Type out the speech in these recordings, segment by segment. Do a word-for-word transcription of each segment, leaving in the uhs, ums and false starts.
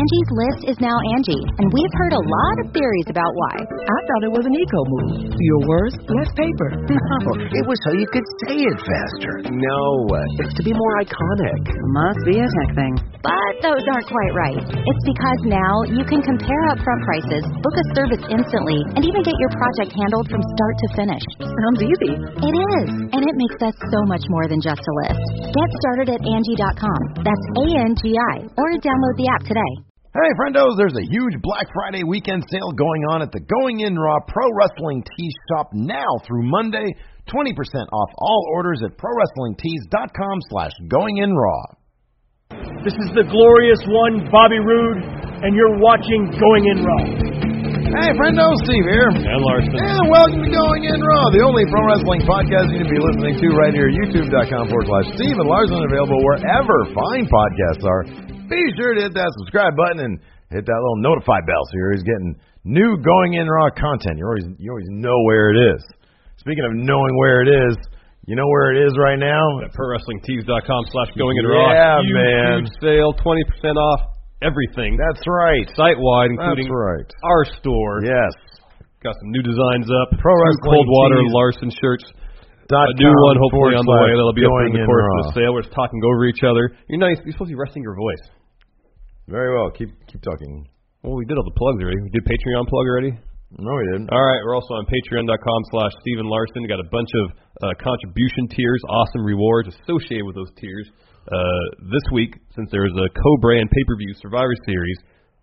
Angie's List is now Angie, and we've heard a lot of theories about why. I thought it was an eco move. Fewer words, less paper. No, it was so you could say it faster. No, it's to be more iconic. Must be a tech thing. But those aren't quite right. It's because now you can compare upfront prices, book a service instantly, and even get your project handled from start to finish. Sounds easy. It is, and it makes us so much more than just a list. Get started at Angie dot com. That's A N G I, or download the app today. Hey, friendos, there's a huge Black Friday weekend sale going on at the Going In Raw Pro Wrestling Tees shop now through Monday. twenty percent off all orders at pro wrestling tees dot com slash going in raw. This is the glorious one, Bobby Roode, and you're watching Going In Raw. Hey, friendo, Steve here. And Larson. And welcome to Going In Raw, the only pro wrestling podcast you need to be listening to right here, youtube dot com forward slash Steve and Larson, available wherever fine podcasts are. Be sure to hit that subscribe button and hit that little notify bell so you're always getting new Going In Raw content. You always you always know where it is. Speaking of knowing where it is, you know where it is right now? At pro wrestling tees dot com slash going in raw. Yeah, huge, man. Huge sale, twenty percent off everything. That's right. Site-wide, including That's right. our store. Yes. Got some new designs up. Pro Wrestling Cold Water Tees. Larson shirts. Dot A new one hopefully on the way. That'll be up going in the in course raw. of the sale. We're just talking over each other. You're nice. You're supposed to be resting your voice. Very well. Keep keep talking. Well, we did all the plugs already. We did Patreon plug already. No, we didn't. All right, we're also on patreon dot com slash Steven Larson. Got a bunch of uh, contribution tiers, awesome rewards associated with those tiers. Uh, this week, since there is a co-brand pay-per-view Survivor Series,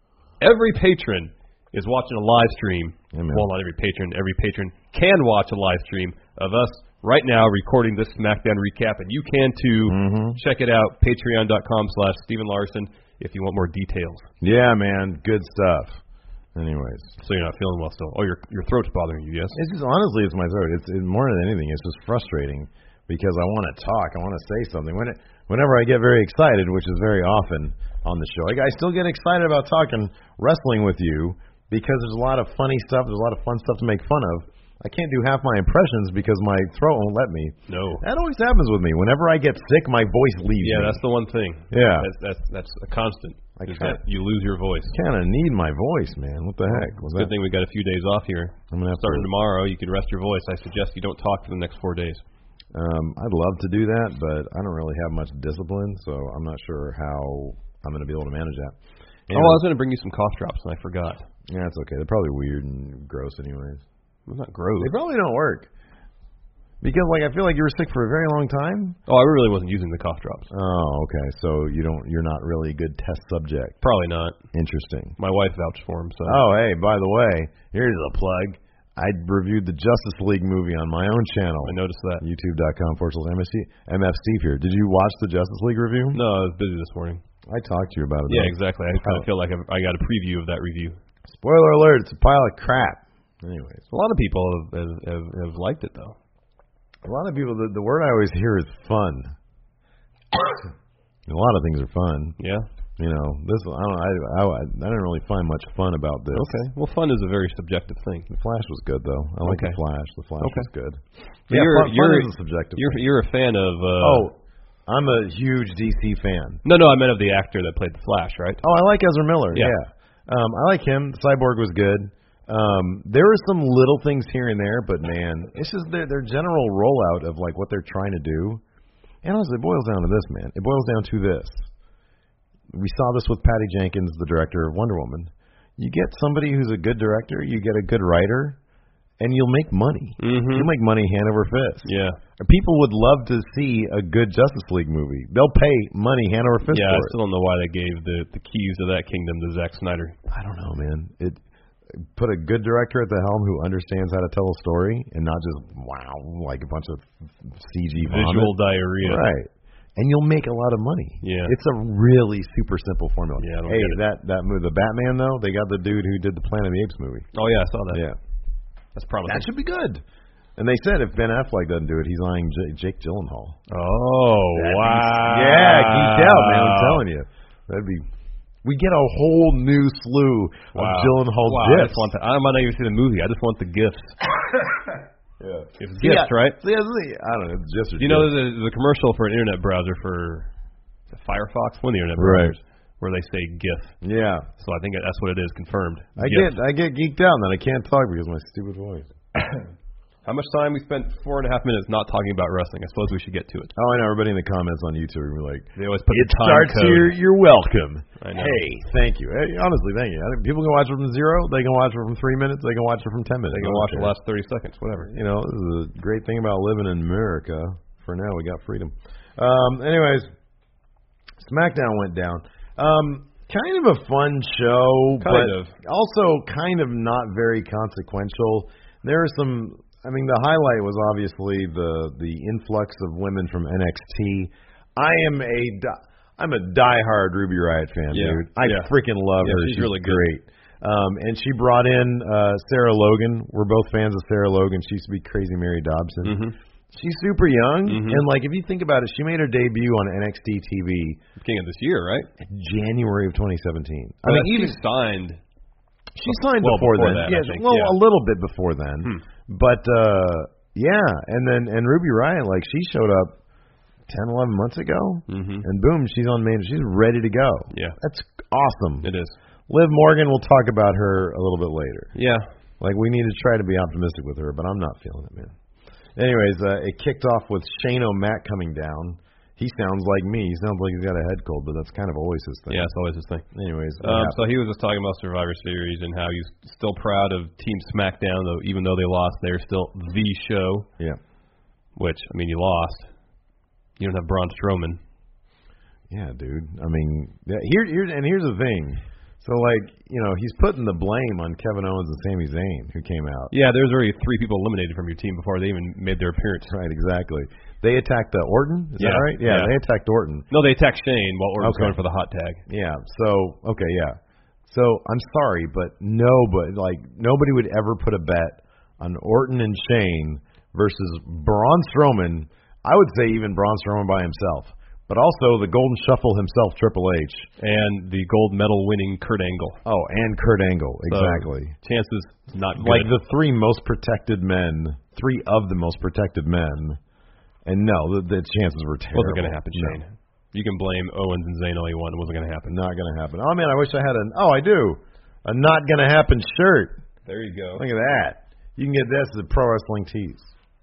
every patron is watching a live stream. Amen. Well, not every patron. Every patron can watch a live stream of us right now recording this SmackDown recap, and you can too. Mm-hmm. Check it out, patreon dot com slash Steven Larson, if you want more details. Yeah, man. Good stuff. Anyways. So you're not feeling well still. Oh, your your throat's bothering you, yes? It's just, honestly, it's my throat. It's it, more than anything, it's just frustrating because I want to talk. I want to say something. When it, whenever I get very excited, which is very often on the show, I, I still get excited about talking wrestling with you because there's a lot of funny stuff. There's a lot of fun stuff to make fun of. I can't do half my impressions because my throat won't let me. No. That always happens with me. Whenever I get sick, my voice leaves Yeah, me. that's the one thing. Yeah. That's that's, that's a constant. I is can't- that you lose your voice. kind of need my voice, man. What the heck was Good that? thing we got a few days off here. I'm gonna have Starting to, tomorrow, you can rest your voice. I suggest you don't talk for the next four days. Um, I'd love to do that, but I don't really have much discipline, so I'm not sure how I'm going to be able to manage that. Oh, I was going to bring you some cough drops, and I forgot. Yeah, it's okay. They're probably weird and gross anyways. It's not gross. They probably don't work. Because, like, I feel like you were sick for a very long time. Oh, I really wasn't using the cough drops. Oh, okay. So you don't, you're not really a good test subject. Probably not. Interesting. My wife vouched for him, so. Oh, hey, by the way, here's a plug. I reviewed the Justice League movie on my own channel. I noticed that. youtube dot com forward slash M F Steve here. Did you watch the Justice League review? No, I was busy this morning. I talked to you about it. Yeah, though. exactly. I kind of feel like I've, I got a preview of that review. Spoiler alert, it's a pile of crap. Anyways. A lot of people have, have, have, have liked it, though. A lot of people, the, the word I always hear is fun. A lot of things are fun. Yeah? You know, this I don't I, I I didn't really find much fun about this. Okay. Well, fun is a very subjective thing. The Flash was good though. I like Okay. the Flash. The Flash Okay. was good. Yeah, Yeah, you're, fun, you're, fun is a subjective. you're, thing. you're a fan of... Uh, Oh, I'm a huge D C fan. No, no, I meant of the actor that played the Flash, right? Oh, I like Ezra Miller. Yeah. Yeah, um, I like him. Cyborg was good. Um, there were some little things here and there, but man, it's just their their general rollout of like what they're trying to do. And honestly, it boils down to this, man. It boils down to this. We saw this with Patty Jenkins, the director of Wonder Woman. You get somebody who's a good director, you get a good writer, and you'll make money. Mm-hmm. You'll make money hand over fist. Yeah. People would love to see a good Justice League movie. They'll pay money hand over fist Yeah, I for it. still don't know why they gave the, the keys to that kingdom to Zack Snyder. I don't know, man. It put a good director at the helm who understands how to tell a story and not just wow, like a bunch of C G Visual vomit. diarrhea. Right. And you'll make a lot of money. Yeah. It's a really super simple formula. Yeah, I don't hey, get it. that that movie, the Batman though, they got the dude who did the Planet of the Apes movie. Oh, yeah, I saw that. Yeah. That's promising. That should be good. And they said if Ben Affleck doesn't do it, he's eyeing J- Jake Gyllenhaal. Oh, That'd be- wow. Yeah, geeked out, man. I'm telling you. That'd be. We get a whole new slew Wow. of Gyllenhaal wow, I gifs. just want the, I might not even see the movie. I just want the gifts. Yeah. It's See, gifts, I- right? See, I I don't know. It's just You know, there's a, there's a commercial for an internet browser for Firefox, one of the internet browsers, where they say GIF. Yeah. So I think that's what it is, confirmed. I GIF. get I get geeked out and then I can't talk because of my stupid voice. How much time we spent? Four and a half minutes not talking about wrestling. I suppose we should get to it. Oh, I know. Everybody in the comments on YouTube are like, they always put it the time starts code. here. You're welcome. I know. Hey, thank you. Hey, honestly, thank you. I think people can watch it from zero. They can watch it from three minutes. They can watch it from ten minutes. They can watch the last thirty seconds, whatever. You know, this is a great thing about living in America. For now, we got freedom. Um, anyways, SmackDown went down. Um, kind of a fun show, Kind but of. also kind of not very consequential. There are some. I mean, the highlight was obviously the the influx of women from N X T. I am a di- I'm a diehard Ruby Riott fan, Yeah. dude. I Yeah. freaking love Yeah, her. she's really good. great. Um, and she brought in uh, Sarah Logan. We're both fans of Sarah Logan. She used to be Crazy Mary Dobson. Mm-hmm. She's super young, Mhm. and like if you think about it, she made her debut on N X T T V Beginning of this year, right? January of twenty seventeen. I I mean, mean, even signed. she signed well, before, before then. that, I yeah, think, well, yeah. a little bit before then. Hmm. But uh yeah, and then and Ruby Riott, like she showed up ten, eleven months ago, Mm-hmm. and boom, she's on main. She's ready to go. Yeah. That's awesome. It is. Liv Morgan, we'll talk about her a little bit later. Yeah. Like we need to try to be optimistic with her, but I'm not feeling it, man. Anyways, uh, it kicked off with Shane O'Mac coming down. He sounds like me. He sounds like he's got a head cold, but that's kind of always his thing. Yeah, it's always his thing. Anyways, what Um, happened? so he was just talking about Survivor Series and how he's still proud of Team SmackDown, though even though they lost, they're still the show. yeah, Which, I mean, you lost. You don't have Braun Strowman. yeah, dude. I mean, yeah, here, here's and here's the thing. So like, you know, he's putting the blame on Kevin Owens and Sami Zayn, who came out. Yeah, there's already three people eliminated from your team before they even made their appearance. Right, exactly. They attacked uh, Orton. Is Yeah, that right? Yeah, yeah. they attacked Orton. No, they attacked Shane while Orton was Okay. going for the hot tag. Yeah. So okay, yeah. So I'm sorry, but nobody like nobody would ever put a bet on Orton and Shane versus Braun Strowman. I would say even Braun Strowman by himself, but also the Golden Shuffle himself, Triple H, And the gold medal winning Kurt Angle. oh, and Kurt Angle, So, exactly. chances not good. Like the three most protected men, three of the most protected men, and no, the, the chances were terrible. wasn't going to happen, No. Shane. You can blame Owens and Zayn all you want. It wasn't going to happen. Not going to happen. Oh man, I wish I had an. Oh, I do. A not going to happen shirt. There you go. Look at that. You can get this at Pro Wrestling Tees.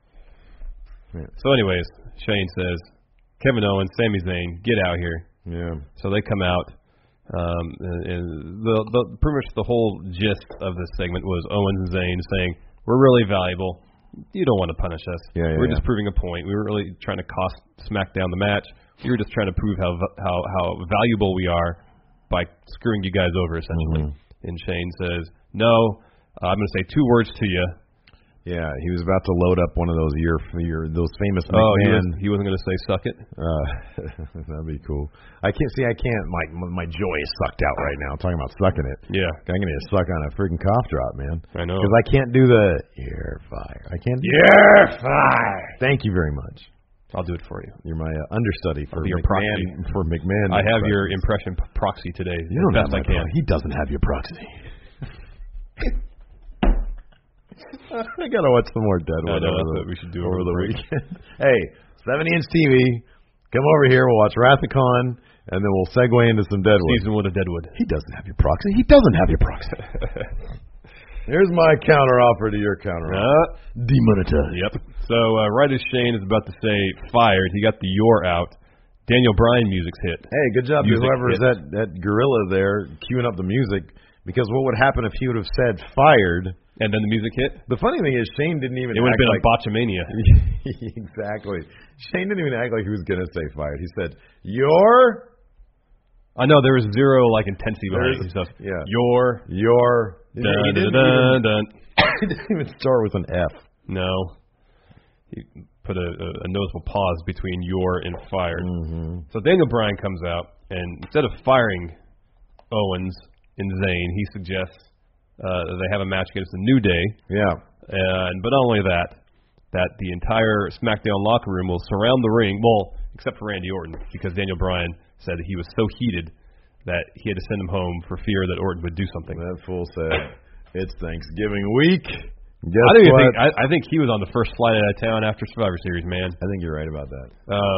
So, anyways, Shane says, Kevin Owens, Sami Zayn, get out here. Yeah. So they come out. Um, and, and the, the pretty much the whole gist of this segment was Owens and Zayn saying, "We're really valuable. You don't want to punish us. Yeah, yeah, we're yeah. just proving a point. We were really trying to cost SmackDown the match. We were just trying to prove how how how valuable we are by screwing you guys over, essentially." Mm-hmm. And Shane says, "No, uh, I'm going to say two words to you." Yeah, he was about to load up one of those year, year those famous Oh, he, McMahon. was, he wasn't going to say "suck it." Uh, that'd be cool. I can't see. I can't. My my joy is sucked out right now. I'm talking about sucking it. Yeah, I'm gonna get suck on a freaking cough drop, man. I know. Because I can't do the you're fire. I can't. Do you're fire. Thank you very much. I'll do it for you. You're my uh, understudy for I'll be your McMahon. For McMahon. I have your impressions. impression p- proxy today. You don't as best have I my can. pro- He doesn't have your proxy. I gotta watch some more Deadwood. I know, over that's the, what we should do over over the the break. weekend. Hey, seventy inch T V. Come over here. We'll watch Wrathacon, and then we'll segue into some Deadwood. Season one of Deadwood. He doesn't have your proxy. He doesn't have your proxy. Here's my counter offer to your counter offer. Uh, Demonetized. yep. So uh, right as Shane is about to say fired, he got the "you're" out. Daniel Bryan music's hit. Hey, good job to Music whoever's hit. that that gorilla there queuing up the music. Because what would happen if he would have said fired? And then the music hit. The funny thing is, Shane didn't even. It would have act been like, a botchamania. Exactly. Shane didn't even act like he was gonna say fired. He said, "You're." I know there was zero like intensity behind There's- it. Stuff. yeah. You're. You're. Dun, he, dun, didn't dun, even, dun. he didn't even start with an F. No. He put a, a, a noticeable pause between "you're" and "fired." Mm-hmm. So Daniel Bryan comes out, and instead of firing Owens and Zayn, he suggests uh, that they have a match against the New Day. Yeah. And but not only that, that the entire SmackDown locker room will surround the ring. Well, except for Randy Orton, because Daniel Bryan said he was so heated that he had to send him home for fear that Orton would do something. That fool said, "It's Thanksgiving week." Guess I don't even what? think I, I think he was on the first flight out of town after Survivor Series, man. I think you're right about that. Um,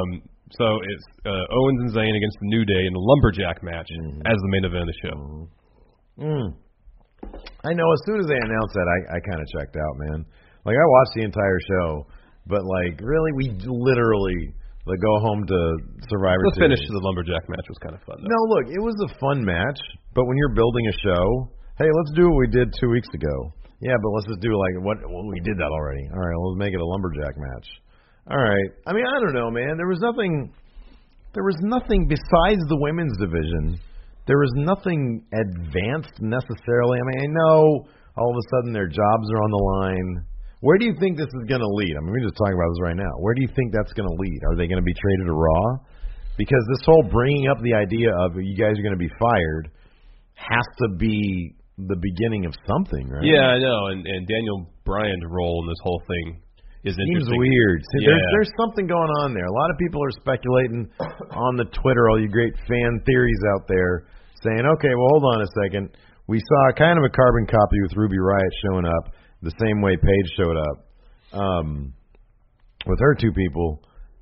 So it's uh, Owens and Zayn against the New Day in a lumberjack match mm-hmm. as the main event of the show. Mm. I know. As soon as they announced that, I, I kind of checked out, man. Like I watched the entire show, but like really, we literally like go home to Survivor The Series. finish to the lumberjack match was kind of fun, though. No, look, it was a fun match, but when you're building a show, hey, let's do what we did two weeks ago. Yeah, but let's just do like what well, we did that already. All right, well, let's make it a lumberjack match. All right. I mean, I don't know, man. There was nothing. There was nothing besides the women's division. There was nothing advanced necessarily. I mean, I know all of a sudden their jobs are on the line. Where do you think this is going to lead? I mean, we're just talking about this right now. Where do you think that's going to lead? Are they going to be traded to Raw? Because this whole bringing up the idea of you guys are going to be fired has to be the beginning of something, right? Yeah, I know. And, and Daniel Bryan's role in this whole thing is Seems interesting. weird. See, yeah. there's, there's something going on there. A lot of people are speculating on the Twitter, all you great fan theories out there, saying, okay, well, hold on a second. We saw kind of a carbon copy with Ruby Riott showing up the same way Paige showed up um, with her two people.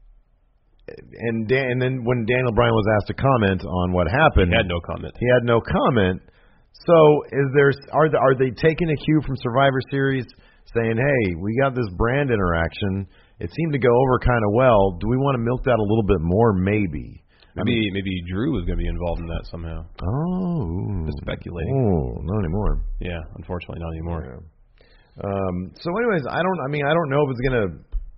And, Dan, and then when Daniel Bryan was asked to comment on what happened, he had no comment. He had no comment. So is there are the, are they taking a cue from Survivor Series saying, hey, we got this brand interaction. It seemed to go over kind of well. Do we want to milk that a little bit more? Maybe. Maybe I mean, maybe Drew was going to be involved in that somehow. Oh. Just speculating. Oh, not anymore. Yeah, unfortunately not anymore. Yeah. Um, so anyways, I don't, I mean, I don't know if it's going to,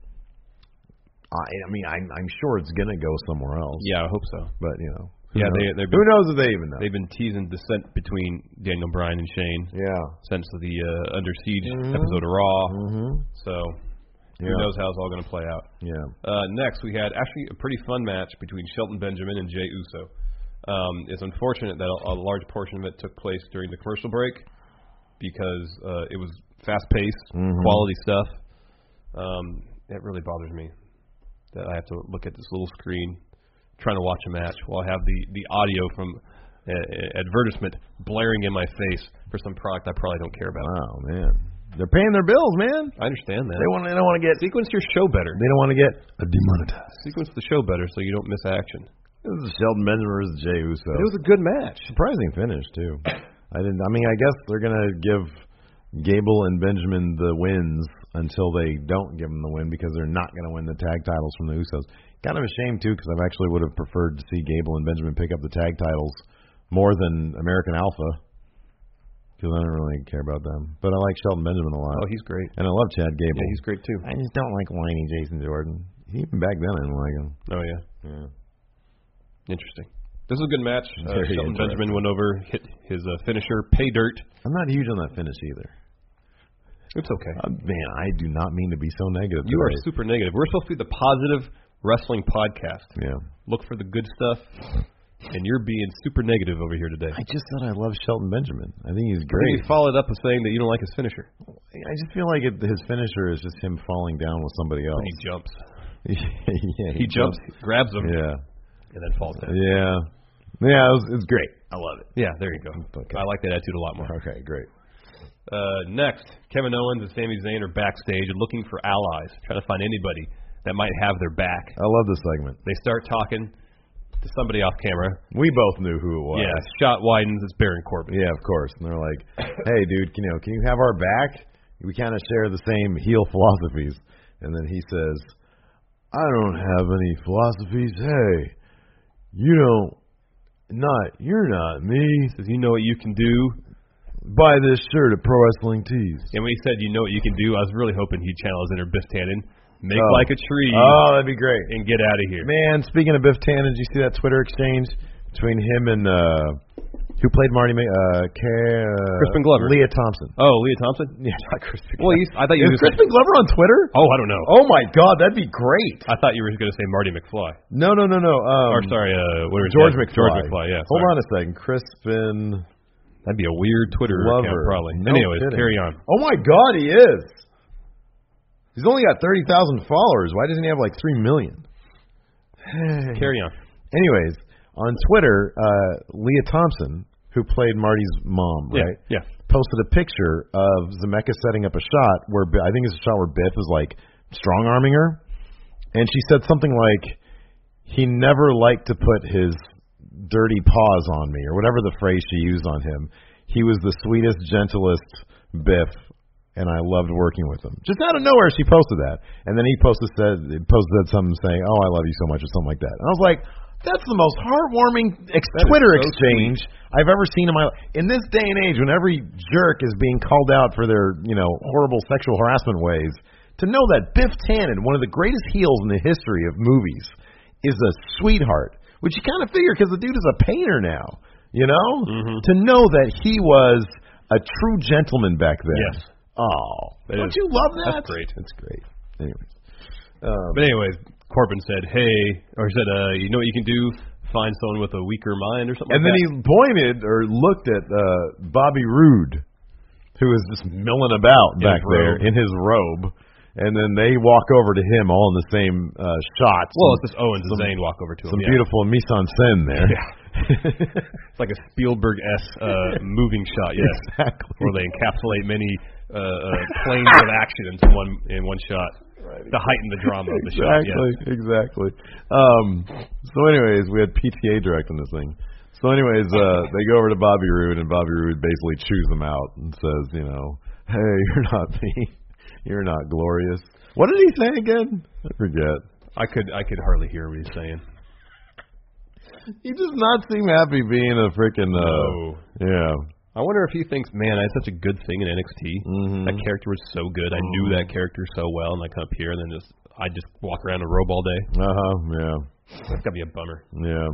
I, I mean, I'm, I'm sure it's going to go somewhere else. Yeah, I hope so. But, you know. Who yeah, knows? they, who knows if they even know? They've been teasing dissent between Daniel Bryan and Shane. Yeah. Since the uh, Under Siege mm-hmm. episode of Raw. Mm-hmm. So who yeah. knows how it's all going to play out. Yeah. Uh, next, we had actually a pretty fun match between Shelton Benjamin and Jey Uso. Um, it's unfortunate that a, a large portion of it took place during the commercial break because uh, it was fast-paced, mm-hmm. quality stuff. Um, it really bothers me that I have to look at this little screen trying to watch a match while I have the, the audio from uh, advertisement blaring in my face for some product I probably don't care about. Wow, man. They're paying their bills, man. I understand that. They want they don't want to get sequence your show better. They don't want to get demonetized. Sequence the show better so you don't miss action. This is Shelton Benjamin versus Jey Uso. But it was a good match. Surprising finish too. I didn't. I mean, I guess they're gonna give Gable and Benjamin the wins until they don't give them the win because they're not gonna win the tag titles from the Usos. Kind of a shame too, because I actually would have preferred to see Gable and Benjamin pick up the tag titles more than American Alpha, because I don't really care about them. But I like Shelton Benjamin a lot. Oh, he's great, and I love Chad Gable. Yeah, he's great too. I just don't like whiny Jason Jordan. Even back then, I didn't like him. Oh yeah, yeah. Interesting. This is a good match. Uh, Shelton Benjamin went over, hit his uh, finisher, pay dirt. I'm not huge on that finish either. It's okay. Uh, man, I do not mean to be so negative. You today. are super negative. We're supposed to be the positive wrestling podcast. Yeah. Look for the good stuff, and you're being super negative over here today. I just said I love Shelton Benjamin. I think he's great. You followed up with saying that you don't like his finisher. I just feel like it, his finisher is just him falling down with somebody else. When he jumps. yeah, he, he jumps, jumps, grabs him, yeah, and then falls down. Yeah. Yeah, it was, it's great. I love it. Yeah, there you go. Okay. I like that attitude a lot more. Okay, great. Uh, next, Kevin Owens and Sami Zayn are backstage and looking for allies, trying to find anybody that might have their back. I love this segment. They start talking to somebody off camera. We both knew who it was. Yeah, shot widens. It's Baron Corbin. Yeah, of course. And they're like, "Hey, dude, can you know, can you have our back? We kind of share the same heel philosophies." And then he says, "I don't have any philosophies. Hey, you don't, not you're not me." He says, "You know what you can do." Buy this shirt at Pro Wrestling Tees. And when he said, "You know what you can do," I was really hoping he'd channel his inner Biff Tannen. Make oh. like a tree. Oh, that'd be great. And get out of here. Man, speaking of Biff Tannen, did you see that Twitter exchange between him and uh, who played Marty? Uh, K- uh, Crispin Glover. Leah Thompson. Oh, Leah Thompson? Yeah, not Crispin. Well, he's, I thought you were Crispin Glover on Twitter? Oh, I don't know. Oh my God, that'd be great. I thought you were going to say Marty McFly. No, no, no, no. Um, or sorry, uh, what is George that? McFly. George McFly. Yeah. Hold sorry. on a second, Crispin. That'd be a weird Twitter Glover. account, probably. No Anyways, kidding. carry on. Oh my God, he is. He's only got thirty thousand followers. Why doesn't he have like three million? Carry on. Anyways, on Twitter, uh, Leah Thompson, who played Marty's mom, yeah, right? Yeah. Posted a picture of Zemeckis setting up a shot where I think it's a shot where Biff is like strong arming her, and she said something like, he never liked to put his dirty paws on me, or whatever the phrase she used on him. He was the sweetest, gentlest Biff, and I loved working with him. Just out of nowhere, she posted that, and then he posted said posted something saying, "Oh, I love you so much," or something like that. And I was like, that's the most heartwarming ex- Twitter so exchange sweet. I've ever seen in my life. In this day and age, when every jerk is being called out for their, you know, horrible sexual harassment ways, to know that Biff Tannen, one of the greatest heels in the history of movies, is a sweetheart, which you kind of figure because the dude is a painter now, you know? Mm-hmm. To know that he was a true gentleman back then. Yes. Oh, that don't is, you love that? That's great. That's great. Anyways. Um, but anyways, Corbin said, hey, or said, uh, you know what you can do? Find someone with a weaker mind or something and like then that. he pointed or looked at uh, Bobby Roode, who was just milling about in back there in his robe. And then they walk over to him all in the same uh, shots. Well, it's just Owens and Zayn walk over to him. Some yeah. beautiful mise en scène there. Yeah. It's like a Spielberg-esque uh, moving shot, yes. Exactly. Where they encapsulate many uh, uh, planes of action into one in one shot. Right. To heighten the drama of the exactly, shot. Yes. Exactly. Um, so anyways, we had P T A directing this thing. So anyways, uh, they go over to Bobby Roode, and Bobby Roode basically chews them out and says, you know, hey, you're not me. You're not glorious. What did he say again? I forget. I could I could hardly hear what he's saying. He does not seem happy being a freaking. Uh, no. Yeah. I wonder if he thinks, man, I had such a good thing in N X T. Mm-hmm. That character was so good. I knew that character so well, and I come up here and then just I just walk around in a robe all day. Uh huh. Yeah. That's gotta be a bummer. Yeah.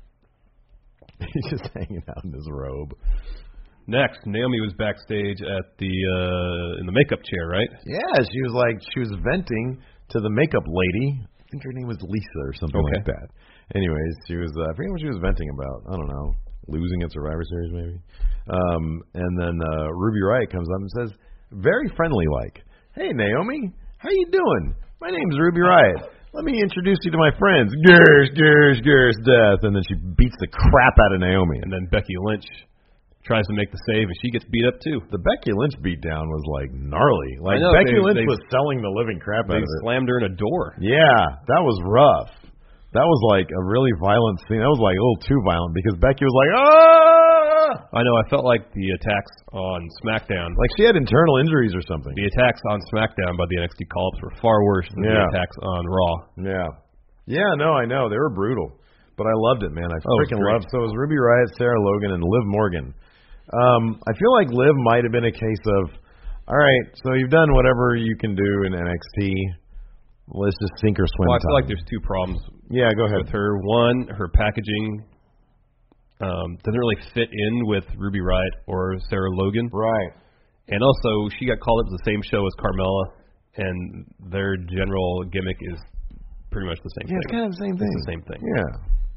He's just hanging out in his robe. Next, Naomi was backstage at the uh, in the makeup chair, right? Yeah, she was like she was venting to the makeup lady. I think her name was Lisa or something okay. like that. Anyways, she was uh, I forget what she was venting about. I don't know, losing at Survivor Series maybe. Um, and then uh, Ruby Riott comes up and says, very friendly like, "Hey Naomi, how you doing? My name's Ruby Riott. Let me introduce you to my friends. Gers, gers, gers, death." And then she beats the crap out of Naomi. And then Becky Lynch tries to make the save, and she gets beat up too. The Becky Lynch beatdown was like gnarly. Like know, Becky they, Lynch they, was selling the living crap out They of it. slammed her in a door. Yeah, that was rough. That was like a really violent scene. That was like a little too violent because Becky was like, ah! I know. I felt like the attacks on SmackDown, like she had internal injuries or something. The attacks on SmackDown by the N X T call-ups were far worse than yeah. the attacks on Raw. Yeah, yeah. No, I know they were brutal, but I loved it, man. I oh, freaking loved. So it was Ruby Riott, Sarah Logan, and Liv Morgan. Um, I feel like Liv might have been a case of, all right, so you've done whatever you can do in N X T. Let's just sink or swim. Well, I feel time. like there's two problems. Yeah, go ahead. With her, one, her packaging um, doesn't really fit in with Ruby Riott or Sarah Logan. Right. And also, she got called up to the same show as Carmella, and their general gimmick is pretty much the same yeah, thing. Yeah, it's kind of the same thing. It's the same thing. Yeah.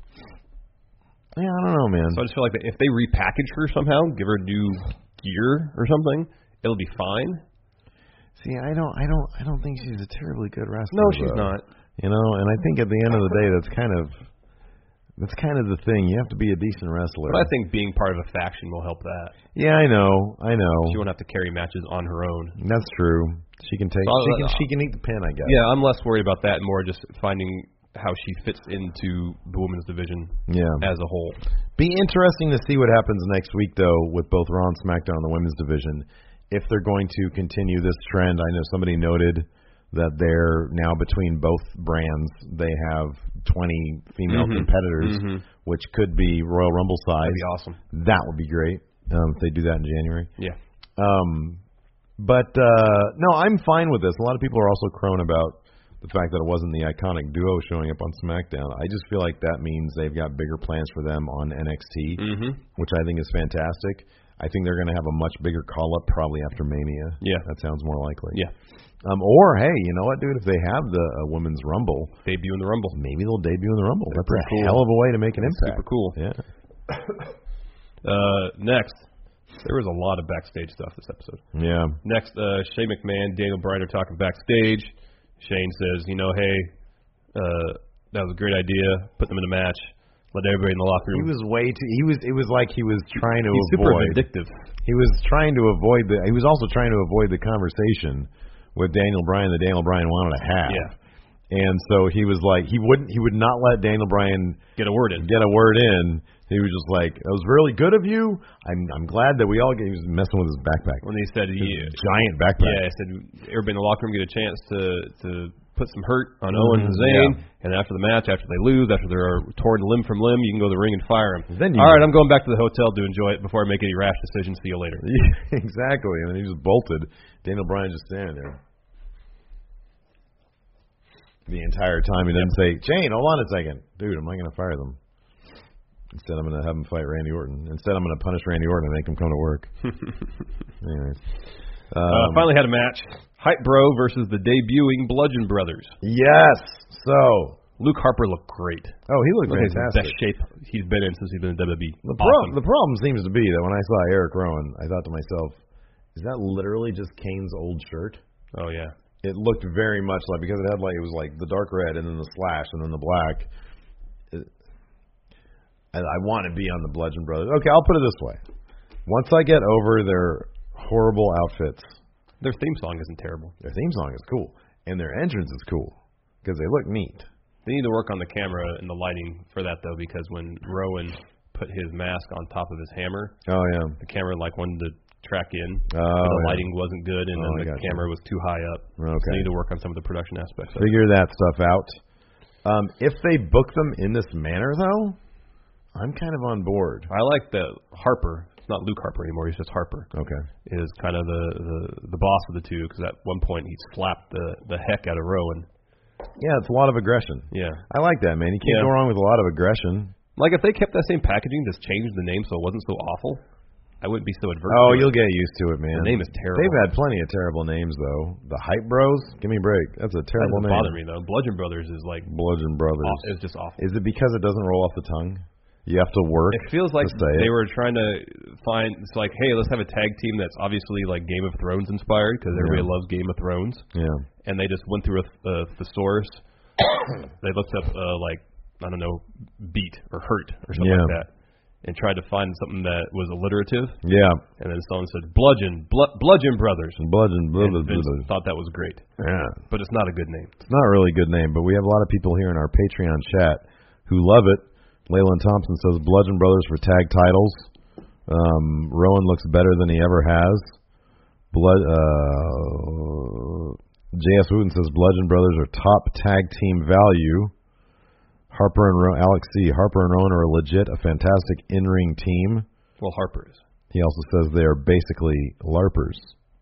Yeah, I don't know, man. So I just feel like if they repackage her somehow, give her new gear or something, it'll be fine. See, I don't, I don't, I don't think she's a terribly good wrestler. No, she's though. not. You know, and I think at the end of the day, that's kind of, that's kind of the thing. You have to be a decent wrestler. But I think being part of a faction will help that. Yeah, I know, I know. She won't have to carry matches on her own. That's true. She can take, so she can, she can eat the pin, I guess. Yeah, I'm less worried about that, and more just finding how she fits into the women's division yeah. as a whole. Be interesting to see what happens next week, though, with both Raw and SmackDown in the women's division. If they're going to continue this trend. I know somebody noted that they're now between both brands, they have twenty female mm-hmm. competitors, mm-hmm. which could be Royal Rumble size. That'd be awesome. That would be great um, if they do that in January. Yeah. Um, but, uh, no, I'm fine with this. A lot of people are also crowing about the fact that it wasn't the iconic duo showing up on SmackDown. I just feel like that means they've got bigger plans for them on N X T, mm-hmm. which I think is fantastic. I think they're going to have a much bigger call-up probably after Mania. Yeah. That sounds more likely. Yeah. Um, or, hey, you know what, dude? If they have the uh, Women's Rumble. Debut in the Rumble. Maybe they'll debut in the Rumble. That's, That's a cool. hell of a way to make an That's impact. super cool. Yeah. uh, next, there was a lot of backstage stuff this episode. Yeah. Next, uh, Shane McMahon, Daniel Bryan are talking backstage. Shane says, you know, hey, uh, that was a great idea. Put them in a match. Let everybody in the locker room. He was way too. He was. It was like he was trying to He's avoid. super vindictive. He was trying to avoid the. He was also trying to avoid the conversation with Daniel Bryan that Daniel Bryan wanted to have. Yeah. And so he was like, he wouldn't, he would not let Daniel Bryan Get a word in. get a word in. He was just like, it was really good of you. I'm I'm glad that we all get. He was messing with his backpack. When he said he His giant backpack. Yeah, I said everybody in the locker room get a chance to to put some hurt on Mhm, Owens and Zayn, yeah. and after the match, after they lose, after they're torn limb from limb, you can go to the ring and fire him. Then you All right, I'm going back to the hotel to enjoy it before I make any rash decisions. See you later. Exactly. And then he just bolted. Daniel Bryan just standing there the entire time. He didn't say, Shane, hold on a second. Dude, I'm not going to fire them. Instead, I'm going to have him fight Randy Orton. Instead, I'm going to punish Randy Orton and make him come to work. Anyways. Um, uh, finally had a match. Hype Bro versus the debuting Bludgeon Brothers. Yes. So. Luke Harper looked great. Oh, he looked Looked like fantastic. his best shape he's been in since he's been in W W E. The, Awesome. pro- the problem seems to be that when I saw Eric Rowan, I thought to myself, is that literally just Kane's old shirt? Oh, yeah. It looked very much like, because it had like, it was like the dark red and then the slash and then the black. It, and I want to be on the Bludgeon Brothers. Okay, I'll put it this way. Once I get over their horrible outfits. Their theme song isn't terrible. Their theme song is cool. And their entrance is cool. Because they look neat. They need to work on the camera and the lighting for that, though, because when Rowan put his mask on top of his hammer, oh yeah, the camera like wanted to track in. Oh, the yeah. lighting wasn't good, and Oh, I then the gotcha. camera was too high up. Okay. So they need to work on some of the production aspects of it. Figure that stuff out. Um, if they book them in this manner, though, I'm kind of on board. I like that Harper. It's not Luke Harper anymore. He's just Harper. Okay. Is kind of the the, the boss of the two, because at one point he slapped the the heck out of Rowan. Yeah, it's a lot of aggression. Yeah. I like that, man. You can't Yeah. go wrong with a lot of aggression. Like if they kept that same packaging, just changed the name so it wasn't so awful, I wouldn't be so adverse. Oh, to you'll it. get used to it, man. The name is terrible. They've had plenty of terrible names, though. The Hype Bros? Give me a break. That's a That terrible doesn't name. bother me though. Bludgeon Brothers is like Bludgeon Brothers. aw- it's just awful. Is it because it doesn't roll off the tongue? You have to work. It feels like to say they it. were trying to find. It's like, hey, let's have a tag team that's obviously like Game of Thrones inspired, because everybody Yeah. loves Game of Thrones. Yeah. And they just went through a, a thesaurus. They looked up uh, like I don't know, beat or hurt or something Yeah. like that, and tried to find something that was alliterative. Yeah. And then someone said bludgeon, bl- bludgeon brothers. Bludgeon. Blah, And blah, blah, Vince blah. thought that was great, Yeah. but it's not a good name. It's not a really good name, but we have a lot of people here in our Patreon chat who love it. Leyland Thompson says Bludgeon Brothers for tag titles. Um, Rowan looks better than he ever has. Blood. Uh, J S Wooten says Bludgeon Brothers are top tag team value. Harper and Ro- Alex C. Harper and Rowan are legit, a fantastic in-ring team. Well, Harper is. He also says they are basically LARPers.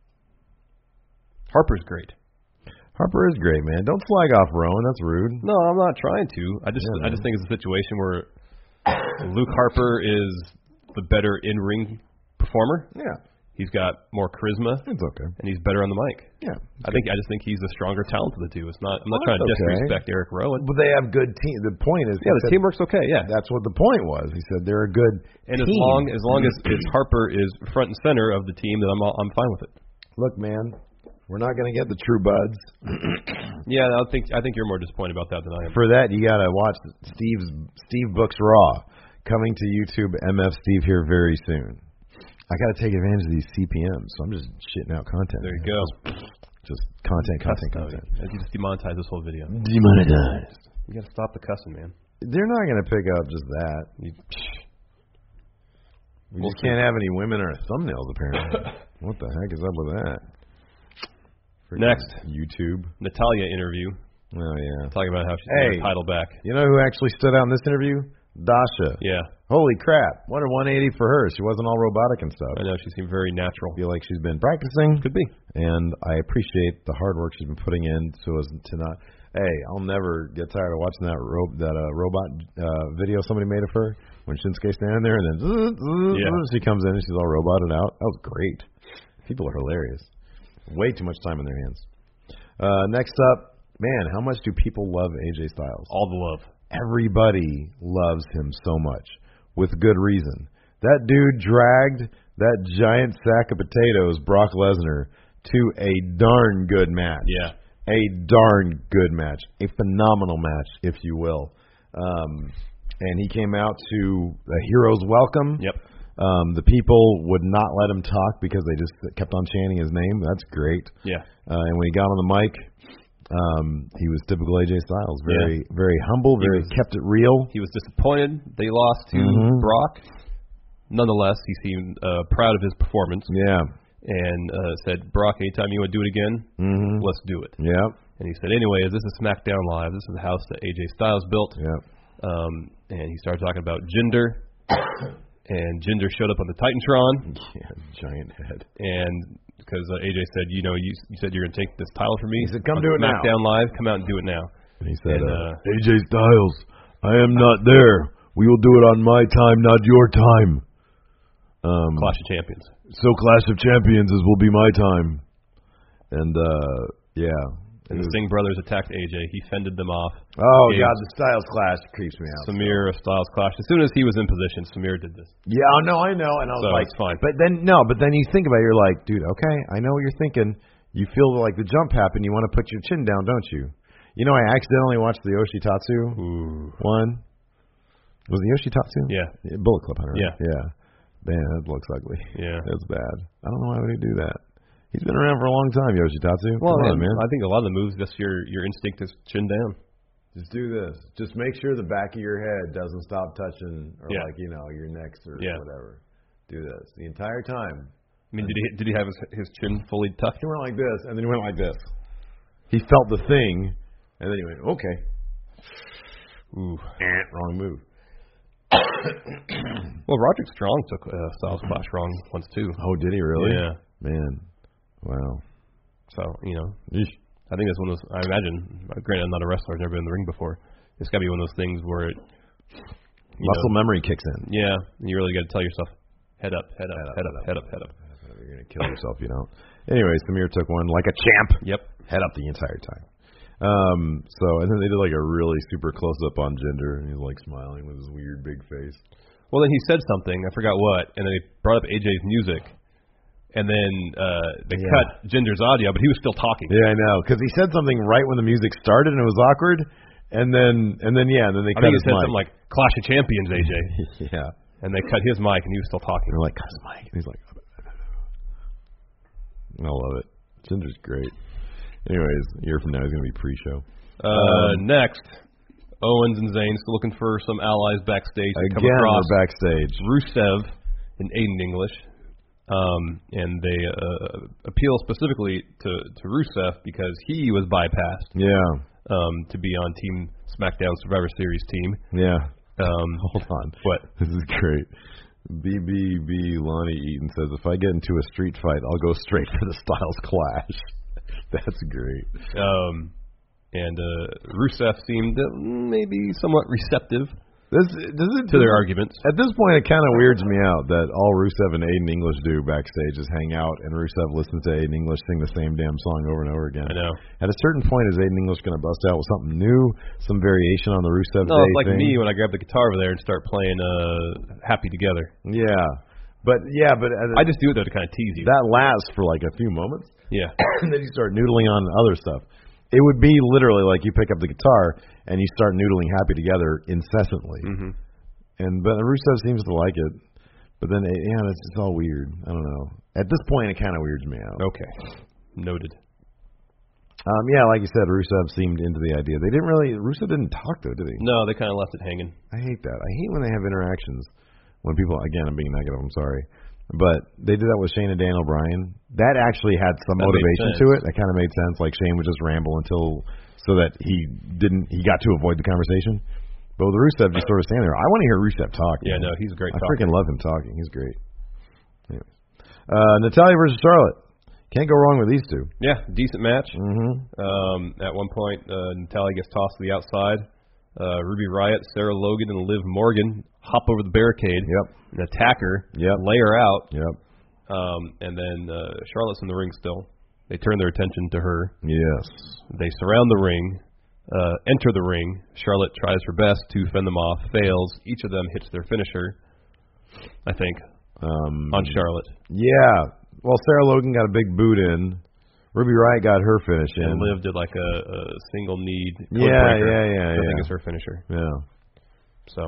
Harper's great. Harper is great, man. Don't flag off Rowan. That's rude. No, I'm not trying to. I just Yeah, I just think it's a situation where Luke Harper is the better in-ring performer. Yeah. He's got more charisma, It's okay. and he's better on the mic. Yeah. I think I just think he's the stronger talent of the two. It's not. I'm not Well, trying to that's okay. disrespect Eric Rowan. But they have good team. The point is, Yeah, he the said- teamwork's okay. Yeah, That's what the point was. He said they're a good and as team. long as long as, as Harper is front and center of the team, then I'm all, I'm fine with it. Look, man, we're not going to get the true buds. Yeah, I think I think you're more disappointed about that than I am. For that, you got to watch Steve's Steve Books Raw coming to YouTube. M F Steve here very soon. I got to take advantage of these C P Ms, so I'm just shitting out content. There you man. go. Just content, content, Cuss, content. though. You just demonetize this whole video. Demonetized. You got to stop the cussing, man. They're not going to pick up just that. You, We We'll just can't have any women in our thumbnails, apparently. What the heck is up with that? Freaking Next. YouTube. Natalia interview Oh, yeah. talking about how she's Hey. getting her title back. You know who actually stood out in this interview? Dasha. Yeah, Holy crap. What a one eighty for her. She wasn't all robotic and stuff. I know she seemed very natural. I feel like she's been practicing. Could be. And I appreciate the hard work she's been putting in so as to not. Hey, I'll never get tired of watching that ro- that uh, robot uh, video somebody made of her when Shinsuke's standing there and then zzz, zzz, Yeah. zzz, she comes in and she's all roboted out. That was great. People are hilarious. Way too much time in their hands. Uh, next up, man, how much do people love A J Styles? All the love. Everybody loves him so much, with good reason. That dude dragged that giant sack of potatoes, Brock Lesnar, to a darn good match. Yeah. A darn good match. A phenomenal match, if you will. Um, and he came out to a hero's welcome. Yep. Um, the people would not let him talk because they just kept on chanting his name. That's great. Yeah. Uh, and when he got on the mic, Um, he was typical A J Styles, very Yeah. very humble, very was- kept it real. He was disappointed they lost to Mhm. Brock. Nonetheless, he seemed uh, proud of his performance Yeah. and uh, said, Brock, anytime you want to do it again, Mm-hmm. let's do it. Yep. And he said, anyway, this is SmackDown Live. This is the house that A J Styles built. Yep. Um, and he started talking about Jinder. And Jinder showed up on the Titantron. Yeah, giant head. And because uh, A J said, you know, you, you said you're going to take this title from me. He said, "Come on do it now." SmackDown Live. Come out and do it now. And he said, And, uh, uh, A J Styles, I am not there. We will do it on my time, not your time. Um, Clash of Champions. So Clash of Champions is will be my time. And, uh, yeah. And the Singh brothers attacked A J. He fended them off. Oh, Gave God, the Styles Clash creeps me out. Samir of Styles Clash. As soon as he was in position, Samir did this. Yeah, no, I know. And I was So like, it's fine. But then, no, but then you think about it, you're like, dude, okay, I know what you're thinking. You feel like the jump happened. You want to put your chin down, don't you? You know, I accidentally watched the Yoshitatsu Ooh. one. Was it Yoshitatsu? Yeah. Bullet Club Hunter. Yeah. Yeah. Man, that looks ugly. Yeah. That's bad. I don't know why would he do that. He's been around for a long time, Yoshitatsu. Well, Come on, man, man. I think a lot of the moves, just your your instinct is chin down. Just do this. Just make sure the back of your head doesn't stop touching, or Yeah. like, you know, your neck or Yeah. whatever. Do this the entire time. I mean, did he did he have his his chin fully tucked? He went like this, and then he went like this. He felt the thing, and then he went, okay. Ooh. Wrong move. Well, Roderick Strong took uh, Styles Clash wrong once too. Oh, did he really? Yeah. Man. Wow. So you know, Yeesh. I think that's one of those. I imagine. Granted, I'm not a wrestler. I've never been in the ring before. It's got to be one of those things where it, you Muscle know, memory kicks in. Yeah, you really got to tell yourself, head up, head up, head up, head up, head up. You're going to kill yourself, you know. Anyway, Samir took one like a champ. Yep. Head up the entire time. Um, so, and then they did like a really super close up on Jinder, and he's like smiling with his weird big face. Well, then he said something. I forgot what, and then they brought up A J's music, and then uh, they Yeah. cut Jinder's audio, but he was still talking. Yeah, I know, because he said something right when the music started, and it was awkward. And then, and then, yeah, and then they I cut think he his said mic. something like Clash of Champions, A J, yeah, and they cut his mic, and he was still talking. and they're like, cut his mic, and he's like, I love it. Jinder's great. Anyways, a year from now, he's gonna be pre-show. Uh, Um, next, Owens and Zayn still looking for some allies backstage. They come Again, across we're backstage. Rusev in Aiden English, um, and they uh, appeal specifically to, to Rusev because he was bypassed Yeah, um, to be on Team SmackDown Survivor Series team. yeah. Um, Hold on. What? This is great. B B B Lonnie Eaton says, if I get into a street fight, I'll go straight for the Styles Clash. That's great. Um, and uh, Rusev seemed uh, maybe somewhat receptive This does it to their arguments. At this point, it kind of weirds me out that all Rusev and Aiden English do backstage is hang out, and Rusev listens to Aiden English sing the same damn song over and over again. I know. At a certain point, is Aiden English going to bust out with something new, some variation on the Rusev No, Day it's like thing? me when I grab the guitar over there and start playing uh, Happy Together. Yeah, but yeah, but uh, I just do it though to kind of tease you. that lasts for like a few moments, Yeah. and then you start noodling on other stuff. It would be literally like you pick up the guitar and you start noodling Happy Together incessantly. Mm-hmm. And but Rusev seems to like it, but then it, yeah, it's just all weird. I don't know. At this point, it kind of weirds me out. Okay. Noted. Um, yeah, like you said, Rusev seemed into the idea. They didn't really. Rusev didn't talk though, did he? No, they kind of left it hanging. I hate that. I hate when they have interactions. When people, again, I'm being negative. I'm sorry, but they did that with Shane and Daniel Bryan. That actually had some That made motivation sense. to it. That kind of made sense. Like Shane would just ramble until so that he didn't. He got to avoid the conversation. But with Rusev just sort of standing there, I want to hear Rusev talk. Yeah, man. no, he's a great I talker. freaking love him talking. He's great. Anyways. Uh, Natalya versus Charlotte. Can't go wrong with these two. Yeah, decent match. Mm-hmm. Um, at one point, uh, Natalya gets tossed to the outside. Uh, Ruby Riott, Sarah Logan, and Liv Morgan hop over the barricade Yep. and attack her, Yep. lay her out. Yep. Um, and then uh, Charlotte's in the ring still. They turn their attention to her. Yes. They surround the ring, uh, enter the ring. Charlotte tries her best to fend them off, fails. Each of them hits their finisher, I think, Um, on Charlotte. Yeah. Well, Sarah Logan got a big boot in. Ruby Riott got her finish in. And Liv did like a, a single knee. Yeah, codebreaker, yeah, yeah, which I think yeah. is her finisher. Yeah. So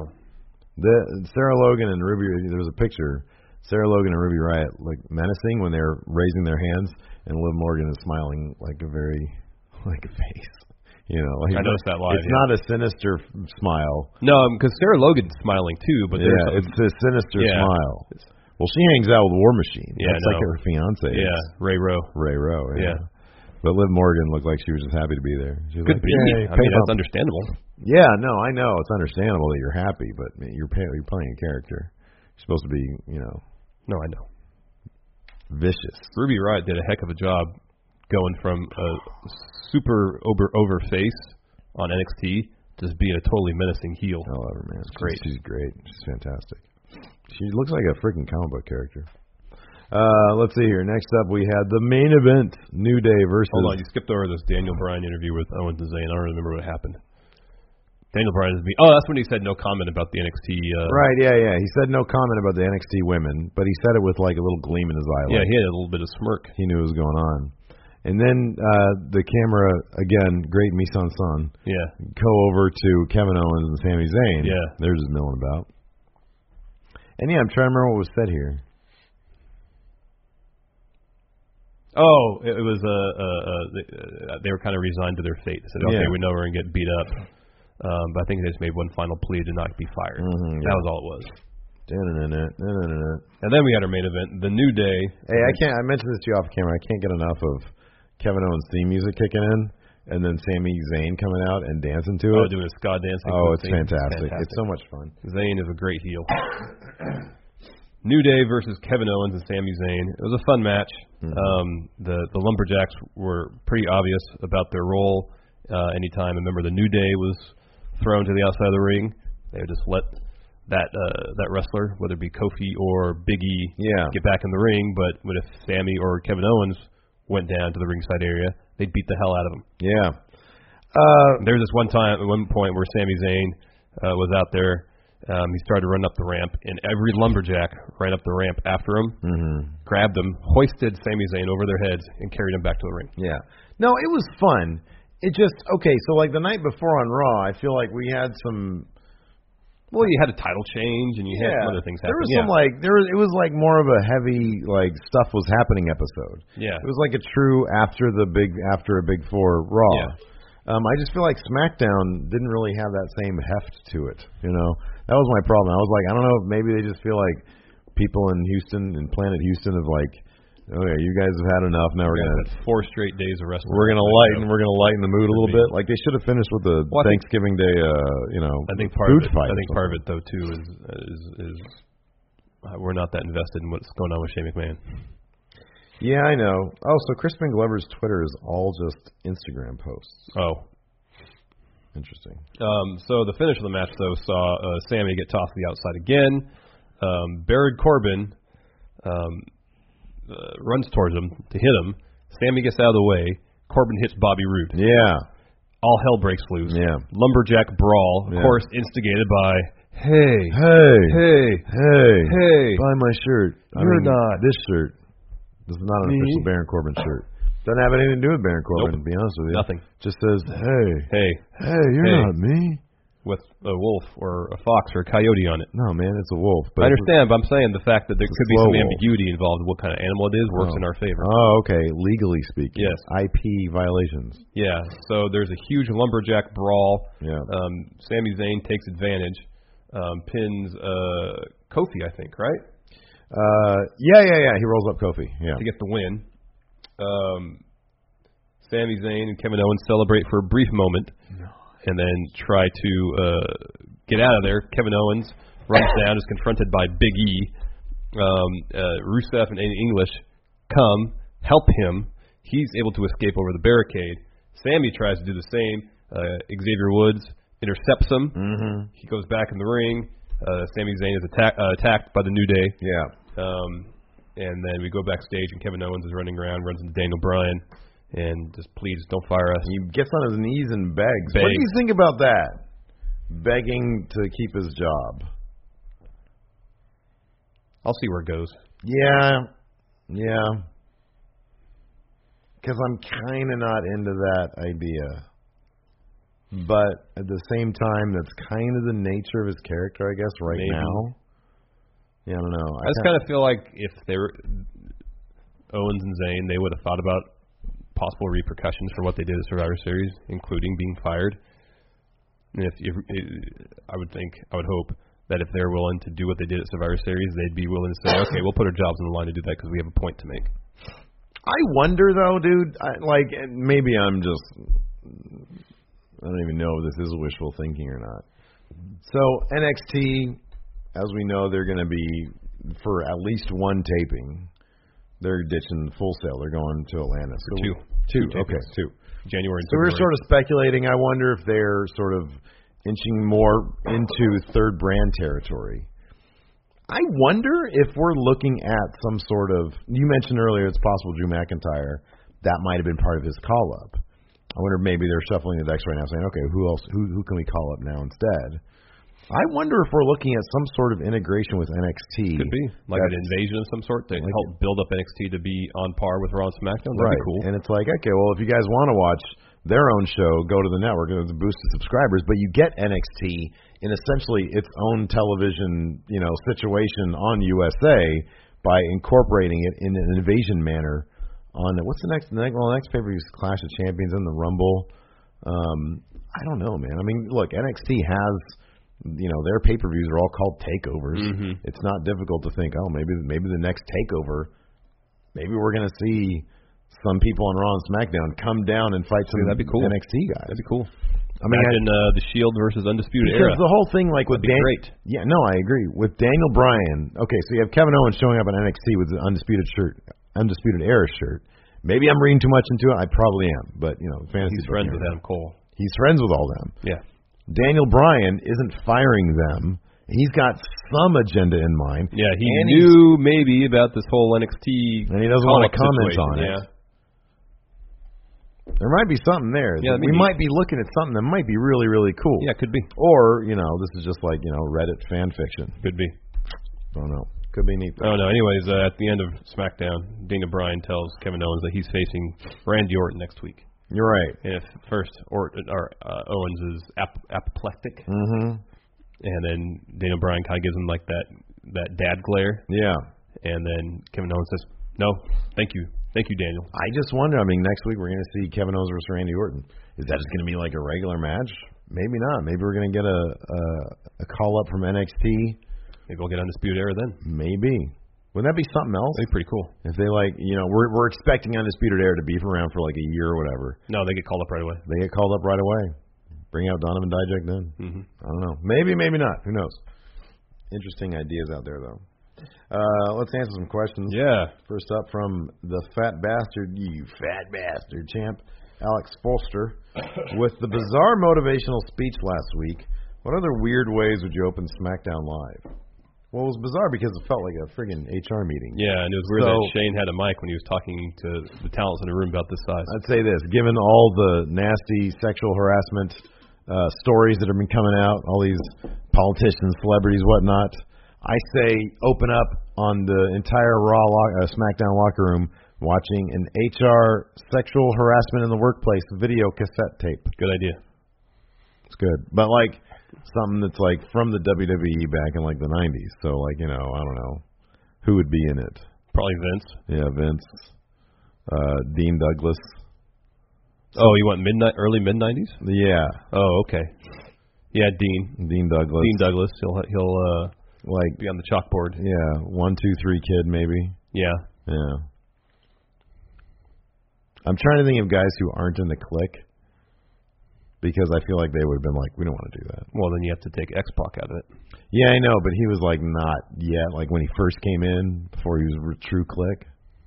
The Sarah Logan and Ruby. There was a picture. Sarah Logan and Ruby Riott like menacing when they're raising their hands, and Liv Morgan is smiling like a very like a face. You know, like I noticed that live. It's yeah. not a sinister f- smile. No, because Sarah Logan's smiling too, but there's yeah, it's a sinister yeah. smile. Well, she hangs out with War Machine. Yeah, That's no. like her fiance. Yeah, Ray Rowe. Ray Rowe. Yeah. Yeah. But Liv Morgan looked like she was just happy to be there. She was Could like, be. "Yay, I mean, pay that's bump." understandable. Yeah, no, I know it's understandable that you're happy, but man, you're pay, you're playing a character. You're supposed to be, you know, No, I know. vicious. Ruby Riott did a heck of a job going from a super over over face on N X T to just being a totally menacing heel. I love her, man. It's great. She's great. She's fantastic. She looks like a freaking comic book character. Uh, let's see here. Next up, we had the main event: New Day versus. Hold on, you skipped over this Daniel Bryan interview with Owens and Zayn. I don't remember what happened. Daniel Bryan is be. Oh, that's when he said no comment about the N X T. Uh, Right, yeah, yeah. He said no comment about the N X T women, but he said it with like a little gleam in his eye. Yeah, like he had a little bit of smirk. he knew what was going on. And then uh, the camera again, great mise en scène, Yeah. go over to Kevin Owens and Sami Zayn. Yeah. They're just milling about. And yeah, I'm trying to remember what was said here. Oh, it, it was uh, uh, uh, they, uh, they were kind of resigned to their fate. They said, okay, Yeah. we know we're gonna get beat up, um, but I think they just made one final plea to not be fired. Mhm, That yeah. was all it was. Da-na-na-na, da-na-na-na. And then we had our main event, the New Day. Hey, I can't. I mentioned this to you off camera. I can't get enough of Kevin Owens' theme music kicking in, and then Sami Zayn coming out and dancing to Oh, it. doing a ska dancing. Oh, it's scene. fantastic. fantastic. It's so much fun. Zayn is a great heel. New Day versus Kevin Owens and Sami Zayn. It was a fun match. Mm-hmm. Um, the the Lumberjacks were pretty obvious about their role. Uh, anytime a member of the New Day was thrown to the outside of the ring, they would just let that uh, that wrestler, whether it be Kofi or Big E, Yeah. get back in the ring. But when if Sami or Kevin Owens went down to the ringside area, they'd beat the hell out of them. Yeah. Uh, There was this one time, at one point, where Sami Zayn uh, was out there. Um, he started to run up the ramp, and every lumberjack ran up the ramp after him, mm-hmm. grabbed them, hoisted Sami Zayn over their heads, and carried him back to the ring. Yeah. No, it was fun. It just okay. So like the night before on Raw, I feel like we had some. Well, you had a title change, and you had some other things happen. There was yeah. some like there was it was like more of a heavy like stuff was happening episode. Yeah. It was like a true after the big after a big four Raw. Yeah. Um, I just feel like SmackDown didn't really have that same heft to it. You know, that was my problem. I was like, I don't know, if maybe they just feel like people in Houston and Planet Houston have like, okay, you guys have had enough. Now we're We're gonna gonna four straight days of wrestling. we're gonna lighten we're gonna lighten the mood a little Could be. bit. Like they should have finished with the Well, I think- Thanksgiving Day, uh, you know, I think part food of it. fight. I or think part of something. it though too is is is uh, we're not that invested in what's going on with Shane McMahon. Yeah, I know. Oh, so Crispin Glover's Twitter is all just Instagram posts. Oh. Interesting. Um, so the finish of the match, though, saw uh, Sami get tossed to the outside again. Um, Baron Corbin um, uh, runs towards him to hit him. Sami gets out of the way. Corbin hits Bobby Roode. Yeah. All hell breaks loose. Yeah. Lumberjack brawl, of Yeah. course, instigated by, hey, Hey. hey, Hey. hey. Buy my shirt. I You're mean, not. This shirt. This is not an Me? official Baron Corbin shirt. Doesn't have anything to do with Baron Corbin, Nope. to be honest with you. Nothing. Just says, hey. Hey, Hey, you're Hey. not me. with a wolf or a fox or a coyote on it. No, man, it's a wolf. But I understand, but I'm saying the fact that there It's a could be slow some wolf. ambiguity involved in what kind of animal it is works Oh. in our favor. Oh, okay. Legally speaking. Yes. I P violations. Yeah, so there's a huge lumberjack brawl. Yeah. Um, Sami Zayn takes advantage, um, pins uh, Kofi, I think, right, Uh, yeah, yeah, yeah. He rolls up Kofi. Yeah. to get the win. Um, Sami Zayn and Kevin Owens celebrate for a brief moment, and then try to uh, get out of there. Kevin Owens runs down, is confronted by Big E. Um, uh, Rusev and English come, help him. He's able to escape over the barricade. Sami tries to do the same. Uh, Xavier Woods intercepts him. Mm-hmm. He goes back in the ring. Uh, Sami Zayn is attack, uh, attacked by the New Day. Yeah. Um, and then we go backstage, and Kevin Owens is running around, runs into Daniel Bryan, and just, please, don't fire us. He gets on his knees and begs. Begs. What do you think about that? Begging to keep his job. I'll see where it goes. Yeah. Yeah. Because I'm kind of not into that idea. But at the same time, that's kind of the nature of his character, I guess, right Maybe. now. Yeah, I don't know. I just kind of feel like if they were Owens and Zayn, they would have thought about possible repercussions for what they did at Survivor Series, including being fired. And if, if I would think, I would hope that if they're willing to do what they did at Survivor Series, they'd be willing to say, okay, we'll put our jobs on the line to do that because we have a point to make. I wonder though, dude. I, like, maybe I'm just. I don't even know if this is wishful thinking or not. So N X T, as we know, they're going to be for at least one taping. They're ditching Full Sail. They're going to Atlanta. So two. Two. Two okay, two. January. So we're sort of speculating. I wonder if they're sort of inching more into third brand territory. I wonder if we're looking at some sort of. You mentioned earlier it's possible Drew McIntyre. That might have been part of his call up. I wonder if maybe they're shuffling the decks right now, saying, okay, who else? Who who can we call up now instead? I wonder if we're looking at some sort of integration with N X T. Could be. Like an invasion of some sort to like help build up N X T to be on par with Raw and SmackDown. That'd right. be cool. And it's like, okay, well, if you guys want to watch their own show, go to the network. It's a boost of subscribers. But you get N X T in essentially its own television, you know, situation on U S A by incorporating it in an invasion manner. On what's the next? The next well, the next pay-per-view is Clash of Champions and the Rumble. Um, I don't know, man. I mean, look, N X T has, you know, their pay-per-views are all called takeovers. Mm-hmm. It's not difficult to think, oh, maybe maybe the next takeover, maybe we're going to see some people on Raw and SmackDown come down and fight some that'd be cool. N X T guys. That'd be cool. I mean, Imagine I, uh, the Shield versus Undisputed because Era. the whole thing, like with That'd be Dan- great. Yeah, no, I agree. With Daniel Bryan, okay, so you have Kevin Owens showing up on N X T with the Undisputed shirt, Undisputed Era shirt. Maybe I'm reading too much into it. I probably am, but you know, fantasy. He's friends with Adam Cole. He's friends with all them. Yeah. Daniel Bryan isn't firing them. He's got some agenda in mind. Yeah, he and knew maybe about this whole N X T and he doesn't want to comment situation. on it. Yeah. There might be something there. Yeah, we maybe. might be looking at something that might be really, really cool. Yeah, could be. Or, you know, this is just like, you know, Reddit fan fiction. Could be. Don't know. Could be neat. Oh, no. Anyways, uh, at the end of SmackDown, Dana Bryan tells Kevin Owens that he's facing Randy Orton next week. You're right. And if first Orton, or uh, Owens is ap- apoplectic, mm-hmm. and then Dana Bryan kind of gives him like that that dad glare. Yeah. And then Kevin Owens says, "No, thank you, thank you, Daniel." I just wonder. I mean, next week we're going to see Kevin Owens versus Randy Orton. Is that just going to be like a regular match? Maybe not. Maybe we're going to get a, a a call up from N X T. Maybe we'll get Undisputed Era then. Maybe. Wouldn't that be something else? That'd be pretty cool. If they like, you know, we're we're expecting Undisputed Era to be around for like a year or whatever. No, they get called up right away. They get called up right away. Bring out Donovan Dijak then. Mm-hmm. I don't know. Maybe, maybe not. Who knows? Interesting ideas out there, though. Uh, let's answer some questions. Yeah. First up from the fat bastard, you fat bastard champ, Alex Folster. With the bizarre motivational speech last week, what other weird ways would you open SmackDown Live? Well, it was bizarre because it felt like a friggin' H R meeting. Yeah, and it was weird So- that Shane had a mic when he was talking to the talents in the room about this size. I'd say this, given all the nasty sexual harassment uh, stories that have been coming out, all these politicians, celebrities, whatnot, I say open up on the entire Raw lock, uh, SmackDown locker room watching an H R sexual harassment in the workplace video cassette tape. Good idea. It's good. But, like, something that's, like, from the W W E back in, like, the nineties. So, like, you know, I don't know. Who would be in it? Probably Vince. Yeah, Vince. Uh, Dean Douglas. Oh, you want midnight, early mid nineties? Yeah. Oh, okay. Yeah, Dean. Dean Douglas. Dean Douglas. He'll he'll uh, Like, be on the chalkboard. yeah, one, two, three kid, maybe. Yeah. Yeah. I'm trying to think of guys who aren't in the clique because I feel like they would have been like, we don't want to do that. Well, then you have to take X-Pac out of it. Yeah, I know, but he was like not yet, like when he first came in, before he was a true clique.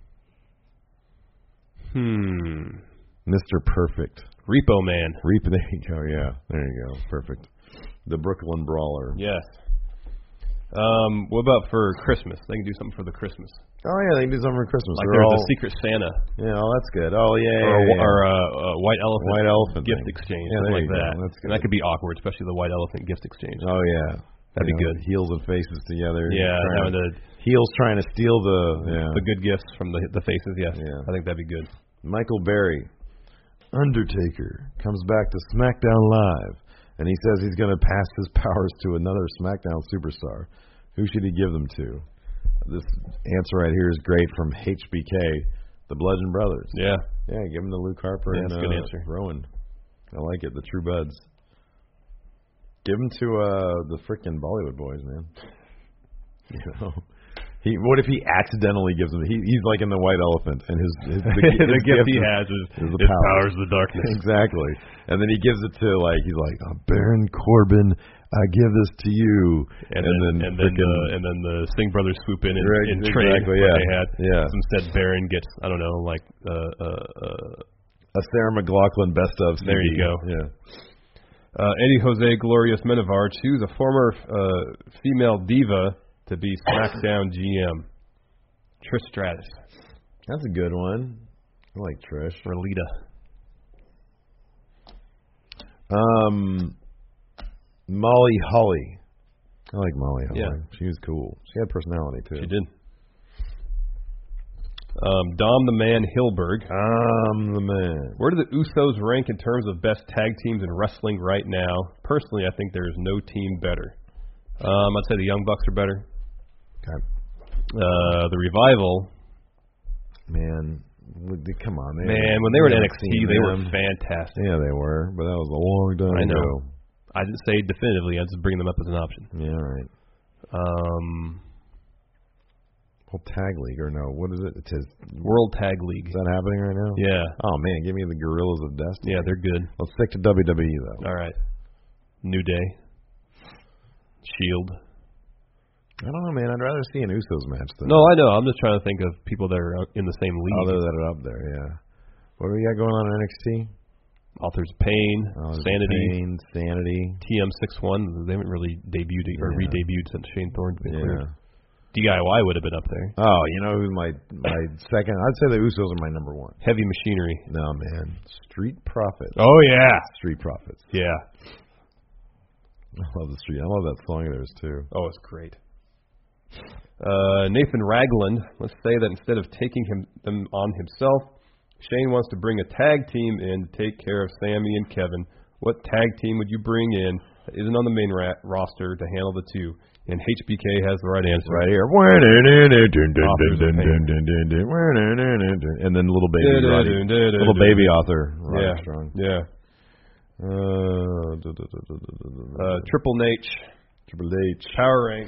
Hmm. Mister Perfect. Repo Man. Reap, there you go, yeah. There you go. Perfect. The Brooklyn Brawler. Yes. Um, what about for Christmas? They can do something for the Christmas. Oh, yeah, they can do something for Christmas. Like They're there's all, a Secret Santa. Yeah, oh, that's good. Oh, yeah, Or, yeah, yeah. or uh, uh, White Elephant. White Elephant gift thing. exchange. Yeah, something there like you go. that. That's And that could be awkward, especially the White Elephant gift exchange. Oh, yeah. That'd You be know, good. Heels and faces together. Yeah, Trying having to- the Heels trying to steal the yeah. the good gifts from the the faces. Yes, Yeah. I think that'd be good. Michael Berry, Undertaker, comes back to SmackDown Live, and he says he's going to pass his powers to another SmackDown superstar. Who should he give them to? This answer right here is great from H B K. The Bludgeon Brothers. Yeah. Yeah, give them to Luke Harper Yeah, and that's a uh, good answer. Rowan. I like it. The True Buds. Give them to uh, the frickin' Bollywood boys, man. You know. He, what if he accidentally gives him? He, he's like in the White Elephant, and his, his the, his the gift he is, has is, is the is powers. powers of the darkness. Exactly, and then he gives it to like he's like oh, Baron Corbin, I give this to you, And, and then, then and then frickin- the and then the Singh brothers swoop in and, Right, and trade exactly, what yeah. they had. Yeah. So instead, Baron gets I don't know like uh, uh, uh, a Sarah McLachlan best of. C D. There you go. Yeah. uh, Eddie Jose Glorious Menavard choose a former uh, female diva to be SmackDown G M. Trish Stratus. That's a good one. I like Trish. Or Lita. Um, Molly Holly. I like Molly Holly. Yeah. She was cool. She had personality too. She did. Um, Dom the Man Hilberg. I'm the man. Where do the Usos rank in terms of best tag teams in wrestling right now? Personally, I think there is no team better. Um, I'd say the Young Bucks are better. Okay. Uh, the Revival. Man, come on, man. Man, when they were in N X T, Seen they were them. fantastic. Yeah, they were, but that was a long time I know. ago. I didn't say definitively. I just bring them up as an option. Yeah, right. Um, Well, tag league or no? What is it? It says World Tag League. Is that happening right now? Yeah. Oh man, give me the Gorillas of Destiny. Yeah, they're good. Let's stick to W W E though. All right. New Day. Shield. I don't know, man. I'd rather see an Usos match than No, I know. I'm just trying to think of people that are in the same league. other that are up there. Yeah. What do we got going on in N X T? Authors of Pain, Oh, Sanity, Pain, Sanity. T M sixty-one. They haven't really debuted or Yeah. re-debuted since Shane Thorne's been Yeah. cleared. D I Y would have been up there. Oh, you know who's my my second? I'd say the Usos are my number one. Heavy Machinery. No, man. Street Profits. Oh yeah, Street Profits. yeah. I love the street. I love that song of theirs too. Oh, it's great. Uh, Nathan Ragland. Let's say that instead of taking him them on himself, Shane wants to bring a tag team in to take care of Sammy and Kevin. What tag team would you bring in that isn't on the main ra- roster to handle the two? And H B K has the right answer. Right here. And then little baby Roddy. Little baby author. Roddy Yeah. Strong. Yeah. Uh, Uh, Triple H. Triple H. Power rank.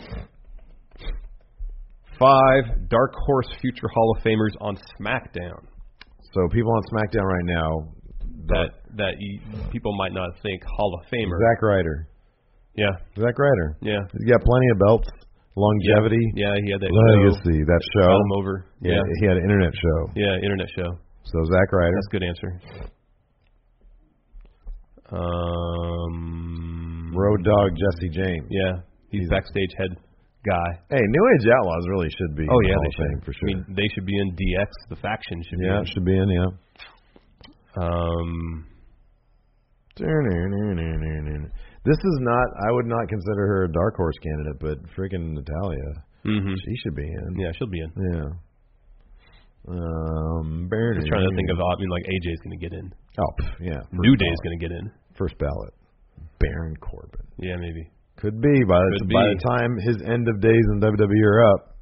Five Dark Horse Future Hall of Famers on SmackDown. So people on SmackDown right now. That that you, people might not think Hall of Famer. Zack Ryder. Yeah. Zack Ryder. Yeah. He's got plenty of belts. Longevity. Yeah, he had that Legacy. show. That show. Got him over. Yeah, Yeah. he had an internet show. Yeah, internet show. So Zack Ryder. That's a good answer. Um, Road Dogg Jesse James. Yeah, he's backstage head guy. Hey, New Age Outlaws really should be. Oh in the yeah, Hall they of should Fame for sure. I mean, they should be in D X. The faction should yeah, be. it should be in. Yeah. In. Um, This is not. I would not consider her a dark horse candidate, but freaking Natalia, mm-hmm. she should be in. Yeah, she'll be in. Yeah. Um, Just trying to think of. I mean, like A J's going to get in. Oh, pff, yeah. New First Day's ballot. going to get in. First ballot. Baron Corbin. Yeah, maybe. Could be by the Could by be. the time his end of days in W W E are up.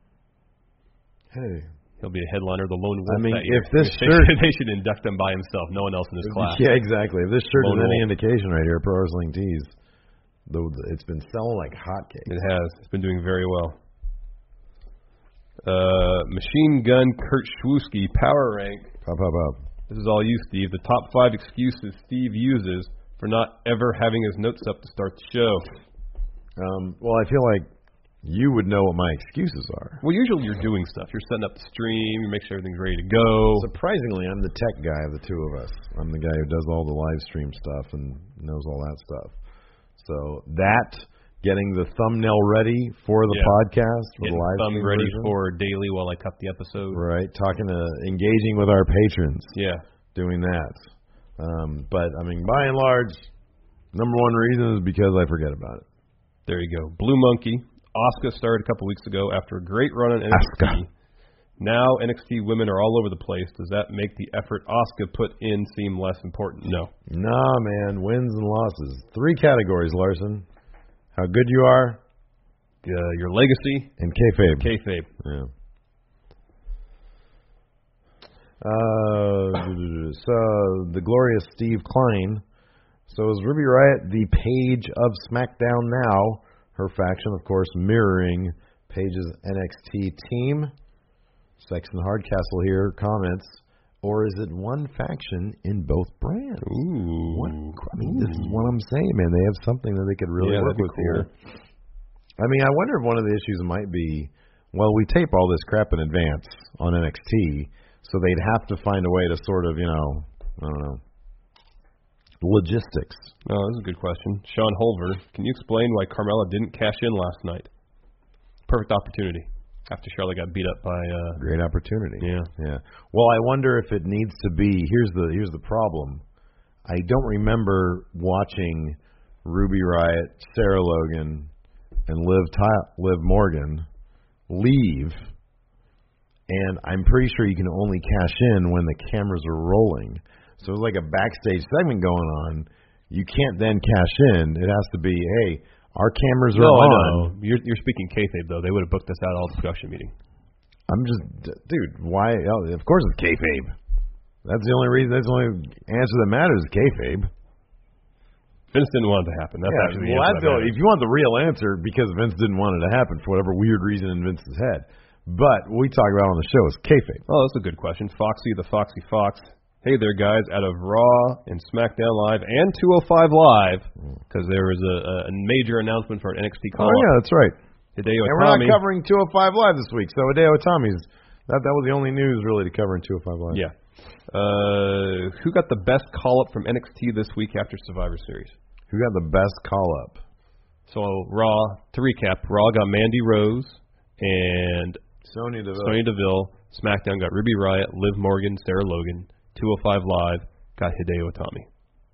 Hey. He'll be a headliner, the lone wolf. I mean, that year. if this they, shirt- should, they should induct him by himself. No one else in his class. Yeah, exactly. If this shirt Lone is any wolf. indication right here, Pro Wrestling Tees, though it's been selling like hotcakes. It has. It's been doing very well. Uh, Machine Gun Kurt Schwooski, Power Rank. Pop, pop, pop. This is all you, Steve. The top five excuses Steve uses for not ever having his notes up to start the show. Um, well, I feel like you would know what my excuses are. Well, usually you're doing stuff. You're setting up the stream. You make sure everything's ready to go. Surprisingly, I'm the tech guy of the two of us. I'm the guy who does all the live stream stuff and knows all that stuff. So that, getting the thumbnail ready for the Yeah. podcast, for Getting the live thumb stream ready version. for daily while I cut the episode. Right, talking to, engaging with our patrons, Yeah. doing that. Um, but, I mean, by and large, number one reason is because I forget about it. There you go. Blue Monkey. Asuka started a couple weeks ago after a great run on N X T. Asuka. Now N X T women are all over the place. Does that make the effort Asuka put in seem less important? No. Nah, man, wins and losses. Three categories, Larson. How good you are, Uh, your legacy, and kayfabe. kayfabe. Yeah. Uh, so the glorious Steve Klein. So is Ruby Riott the Paige of SmackDown now? Her faction, of course, mirroring Paige's N X T team. Sexton Hardcastle here comments, or is it one faction in both brands? Ooh. What, I mean, this is what I'm saying, man. They have something that they could really Yeah, work that'd be with cool. here. I mean, I wonder if one of the issues might be, well, we tape all this crap in advance on N X T, so they'd have to find a way to sort of, you know, I don't know, logistics. Oh, this is a good question. Sean Holver, can you explain why Carmella didn't cash in last night? Perfect opportunity after Charlotte got beat up by. Uh, Great opportunity. Yeah. Yeah. Well, I wonder if it needs to be. Here's the here's the problem. I don't remember watching Ruby Riott, Sarah Logan, and Liv Ty- Liv Morgan leave, and I'm pretty sure you can only cash in when the cameras are rolling. So it's like a backstage segment going on. You can't then cash in. It has to be, hey, our cameras are no, I on. know. You're, you're speaking kayfabe, though. They would have booked this out all discussion meeting. I'm just, dude, why? Oh, of course it's kayfabe. That's the only reason, that's the only answer that matters is kayfabe. Vince didn't want it to happen. That's Yeah, actually the well, answer that's that the, matters. if you want the real answer, because Vince didn't want it to happen for whatever weird reason in Vince's head. But what we talk about on the show is kayfabe. Oh, that's a good question. Foxy the Foxy Fox. Hey there, guys. Out of Raw and SmackDown Live and two oh five Live, because there was a, a major announcement for an N X T call. Oh, yeah, that's right. Hideo And we're Itami. not covering two oh five Live this week, so Hideo Itami's, that, that was the only news really to cover in two oh five Live. Yeah. Uh, who got the best call-up from N X T this week after Survivor Series? Who got the best call-up? So, Raw, to recap, Raw got Mandy Rose and Sonya Deville. Sonya Deville. SmackDown got Ruby Riott, Liv Morgan, Sarah Logan. two oh five Live got Hideo Itami.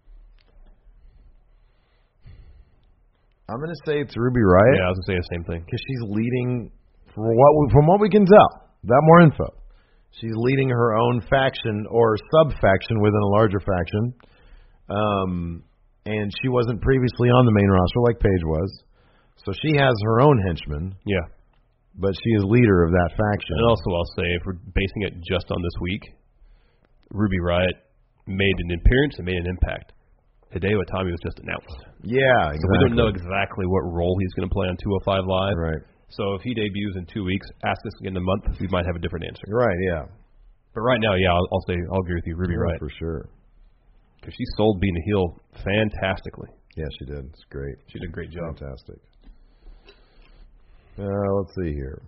I'm going to say it's Ruby Riott. Yeah, I was going to say the same thing. Because she's leading, from what, we, from what we can tell, that more info, she's leading her own faction or sub-faction within a larger faction. Um, and she wasn't previously on the main roster like Paige was. So she has her own henchmen. Yeah. But she is leader of that faction. And also, I'll say, if we're basing it just on this week, Ruby Riott made an appearance and made an impact. Hideo Itami was just announced. Yeah, exactly. So we don't know exactly what role he's going to play on two oh five Live. Right. So if he debuts in two weeks, ask us again in a month, we might have a different answer. Right, yeah. But right now, yeah, I'll, I'll say I'll agree with you, Ruby Yeah, Riott. for sure. Because she sold being a heel fantastically. Yeah, she did. It's great. She did a great job. Fantastic. Uh, let's see here.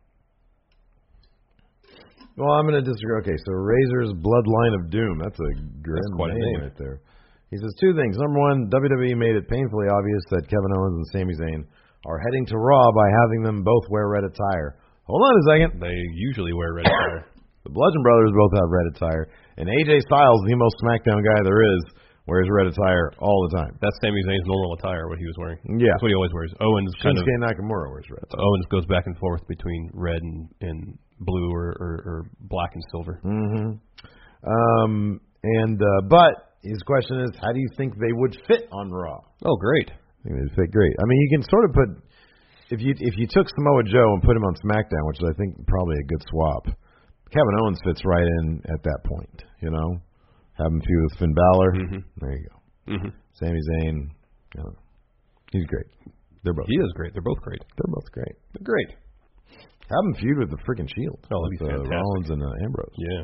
Well, I'm going to disagree. Okay, so Razor's Bloodline of Doom. That's a grim That's quite a name name. right there. He says two things. Number one, W W E made it painfully obvious that Kevin Owens and Sami Zayn are heading to Raw by having them both wear red attire. Hold on a second. They usually wear red attire. The Bludgeon Brothers both have red attire, and A J Styles, the most SmackDown guy there is, wears red attire all the time. That's Sami Zayn's normal attire, what he was wearing. Yeah. That's what he always wears. Owens kind of Shinsuke Nakamura wears red. Owens goes back and forth between red and, and blue or, or, or black and silver. Mm-hmm. Um, and uh, but his question is, how do you think they would fit on Raw? Oh, great. I think they'd fit great. I mean, you can sort of put if you if you took Samoa Joe and put him on SmackDown, which is I think probably a good swap. Kevin Owens fits right in at that point. You know, have him feud with Finn Balor. Mm-hmm. There you go. Mm-hmm. Sami Zayn. You know, he's great. They're both. He is great. They're both great. They're both great. They're great. Have them feud with the freaking Shield. Oh, that'd be with, uh, fantastic. Rollins and uh, Ambrose. Yeah.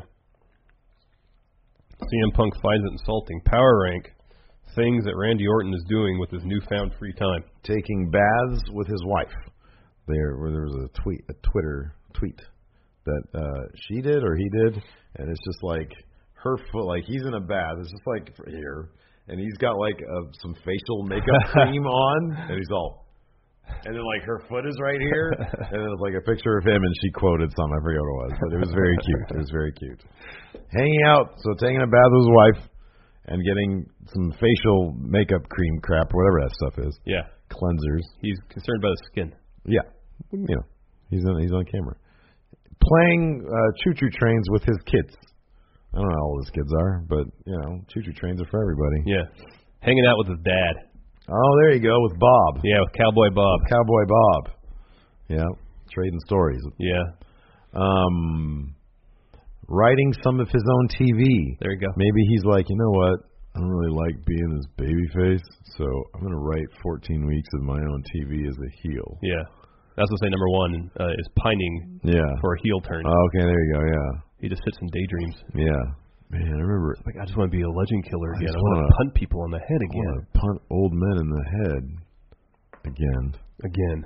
C M Punk finds it insulting. Power rank things that Randy Orton is doing with his newfound free time. Taking baths with his wife. There, where there was a tweet, a Twitter tweet that uh, she did or he did, and it's just like her foot, like he's in a bath. It's just like here, and he's got like a, some facial makeup cream on, and he's all, and then like her foot is right here, and then it's like a picture of him, and she quoted something. I forget what it was, but it was very cute. It was very cute. Hanging out, so taking a bath with his wife, and getting some facial makeup cream crap, whatever that stuff is. Yeah. Cleansers. He's concerned about his skin. Yeah. You know, he's on he's on camera. Playing uh, choo-choo trains with his kids. I don't know how old his kids are, but, you know, choo-choo trains are for everybody. Yeah. Hanging out with his dad. Oh, there you go, with Bob. Yeah, with Cowboy Bob. Cowboy Bob. Yeah, trading stories. Yeah. Um, writing some of his own T V. There you go. Maybe he's like, you know what? I don't really like being this baby face, so I'm going to write fourteen weeks of my own T V as a heel. Yeah. That's what I say number one uh, is pining yeah. for a heel turn. Oh, okay, there you go, yeah. He just sits in daydreams. Yeah. Man, I remember. Like, I just want to be a legend killer I again. just I want wanna- to punt people on the head I again. want to punt old men in the head again. Again.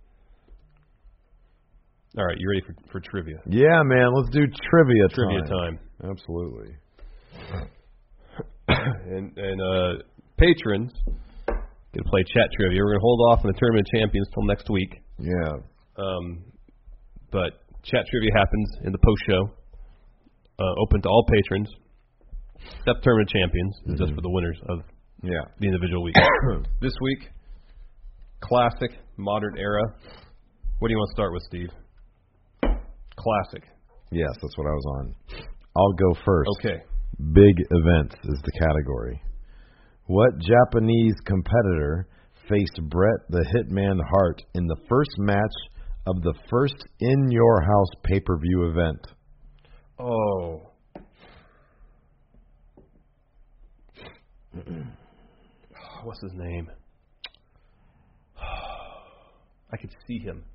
All right, you ready for, for trivia? Yeah, man, let's do trivia, Trivia time. time. Absolutely. and and uh, patrons get to play chat trivia. We're going to hold off on the Tournament of Champions till next week. Yeah. Um, but chat trivia happens in the post show, uh, open to all patrons, except Tournament of Champions, mm-hmm. just for the winners of yeah. the individual week. This week, classic, modern era. What do you want to start with, Steve? Classic. Yes, that's what I was on. I'll go first. Okay. Big events is the category. What Japanese competitor faced Bret the Hitman Hart in the first match of the first In Your House pay-per-view event? Oh. What's his name? I could see him.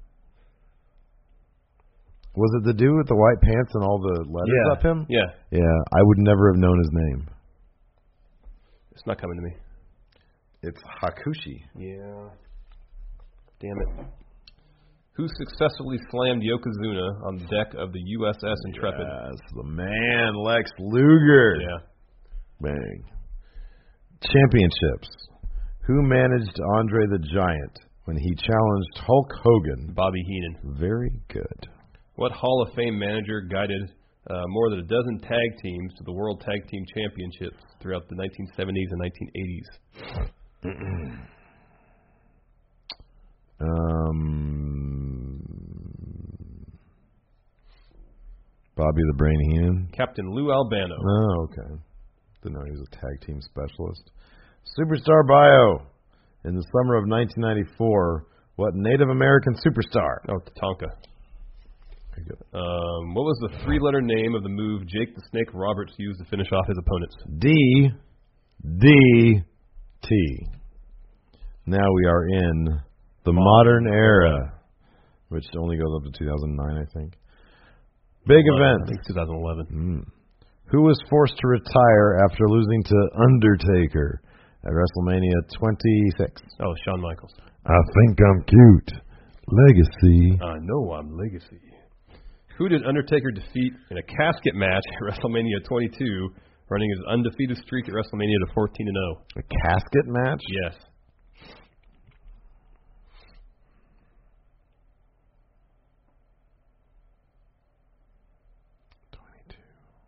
Was it the dude with the white pants and all the letters yeah. up him? Yeah. Yeah, I would never have known his name. It's not coming to me. It's Hakushi. Yeah. Damn it. Who successfully slammed Yokozuna on the deck of the U S S Intrepid? Yes, the man, Lex Luger. Yeah. Bang. Championships. Who managed Andre the Giant when he challenged Hulk Hogan? Bobby Heenan. Very good. What Hall of Fame manager guided uh, more than a dozen tag teams to the World Tag Team Championships throughout the nineteen seventies and nineteen eighties? um, Bobby the Brain Heenan? Captain Lou Albano. Oh, okay. Didn't know he was a tag team specialist. Superstar bio. In the summer of nineteen ninety-four, what Native American superstar? Oh, Tatanka. Very good. Um, what was the three-letter name of the move Jake the Snake Roberts used to finish off his opponents? D. D. T. Now we are in the modern era, which only goes up to two thousand nine, I think. Big event. I think two thousand eleven. Mm. Who was forced to retire after losing to Undertaker at WrestleMania twenty-six? Oh, Shawn Michaels. I think I'm cute. Legacy. I know I'm Legacy. Who did Undertaker defeat in a casket match at WrestleMania twenty-two, running his undefeated streak at WrestleMania to fourteen and oh? A casket match? Yes. twenty-two.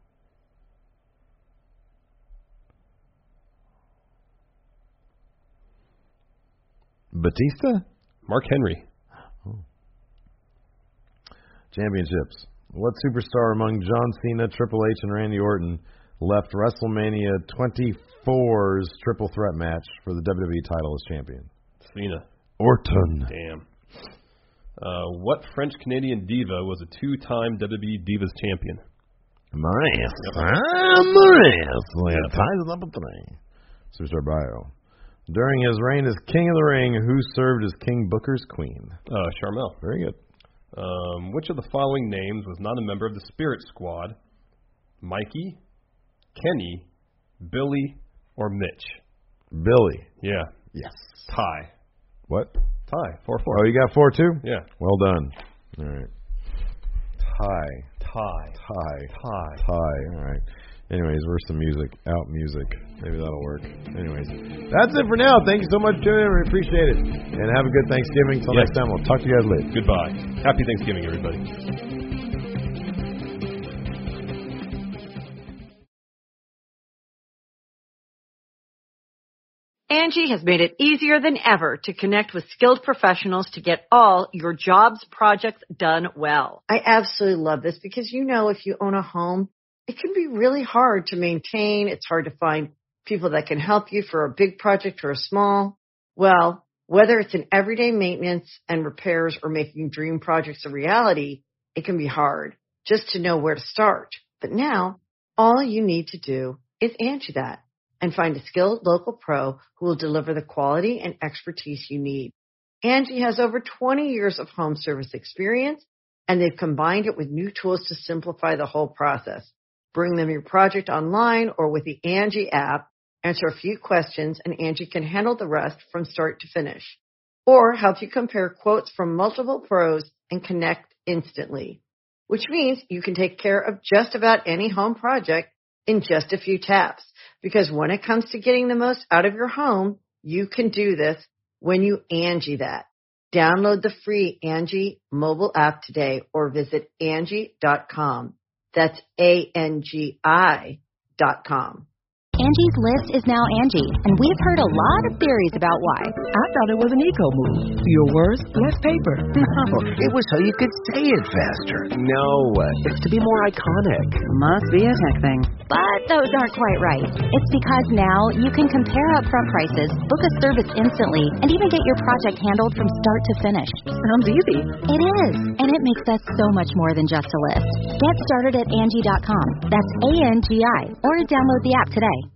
Batista? Mark Henry. Oh. Championships. What superstar among John Cena, Triple H, and Randy Orton left WrestleMania twenty-four's triple threat match for the W W E title as champion? Cena. Orton. Damn. Uh, what French-Canadian diva was a two-time W W E Divas champion? Maurice. Ah, Maurice. Like it ties up a three. Superstar bio. During his reign as King of the Ring, who served as King Booker's queen? Uh, Charmel. Very good. Um, which of the following names was not a member of the Spirit Squad? Mikey, Kenny, Billy, or Mitch? Billy. Yeah. Yes. Tie. What? Tie. Four four. Oh, you got four too? Yeah. Well done. All right. Tie. Tie. Tie. Tie. Tie. All right. Anyways, where's some music? Out music. Maybe that'll work. Anyways, that's it for now. Thank you so much for tuning in. We appreciate it. And have a good Thanksgiving. Until yes. next time, we'll talk to you guys later. Goodbye. Happy Thanksgiving, everybody. Angie has made it easier than ever to connect with skilled professionals to get all your jobs projects done well. I absolutely love this because, you know, if you own a home, it can be really hard to maintain. It's hard to find people that can help you for a big project or a small. Well, whether it's in everyday maintenance and repairs or making dream projects a reality, it can be hard just to know where to start. But now, all you need to do is Angie that and find a skilled local pro who will deliver the quality and expertise you need. Angie has over twenty years of home service experience, and they've combined it with new tools to simplify the whole process. Bring them your project online or with the Angie app, answer a few questions, and Angie can handle the rest from start to finish. Or help you compare quotes from multiple pros and connect instantly, which means you can take care of just about any home project in just a few taps. Because when it comes to getting the most out of your home, you can do this when you Angie that. Download the free Angie mobile app today or visit Angie dot com. That's A N G I dot com. Angie's List is now Angie, and we've heard a lot of theories about why. I thought it was an eco move. Fewer words, less paper. No, it was so you could say it faster. No, it's to be more iconic. Must be a tech thing. But those aren't quite right. It's because now you can compare upfront prices, book a service instantly, and even get your project handled from start to finish. Sounds easy. It is, and it makes us so much more than just a list. Get started at Angie dot com. That's A N G I, or download the app today.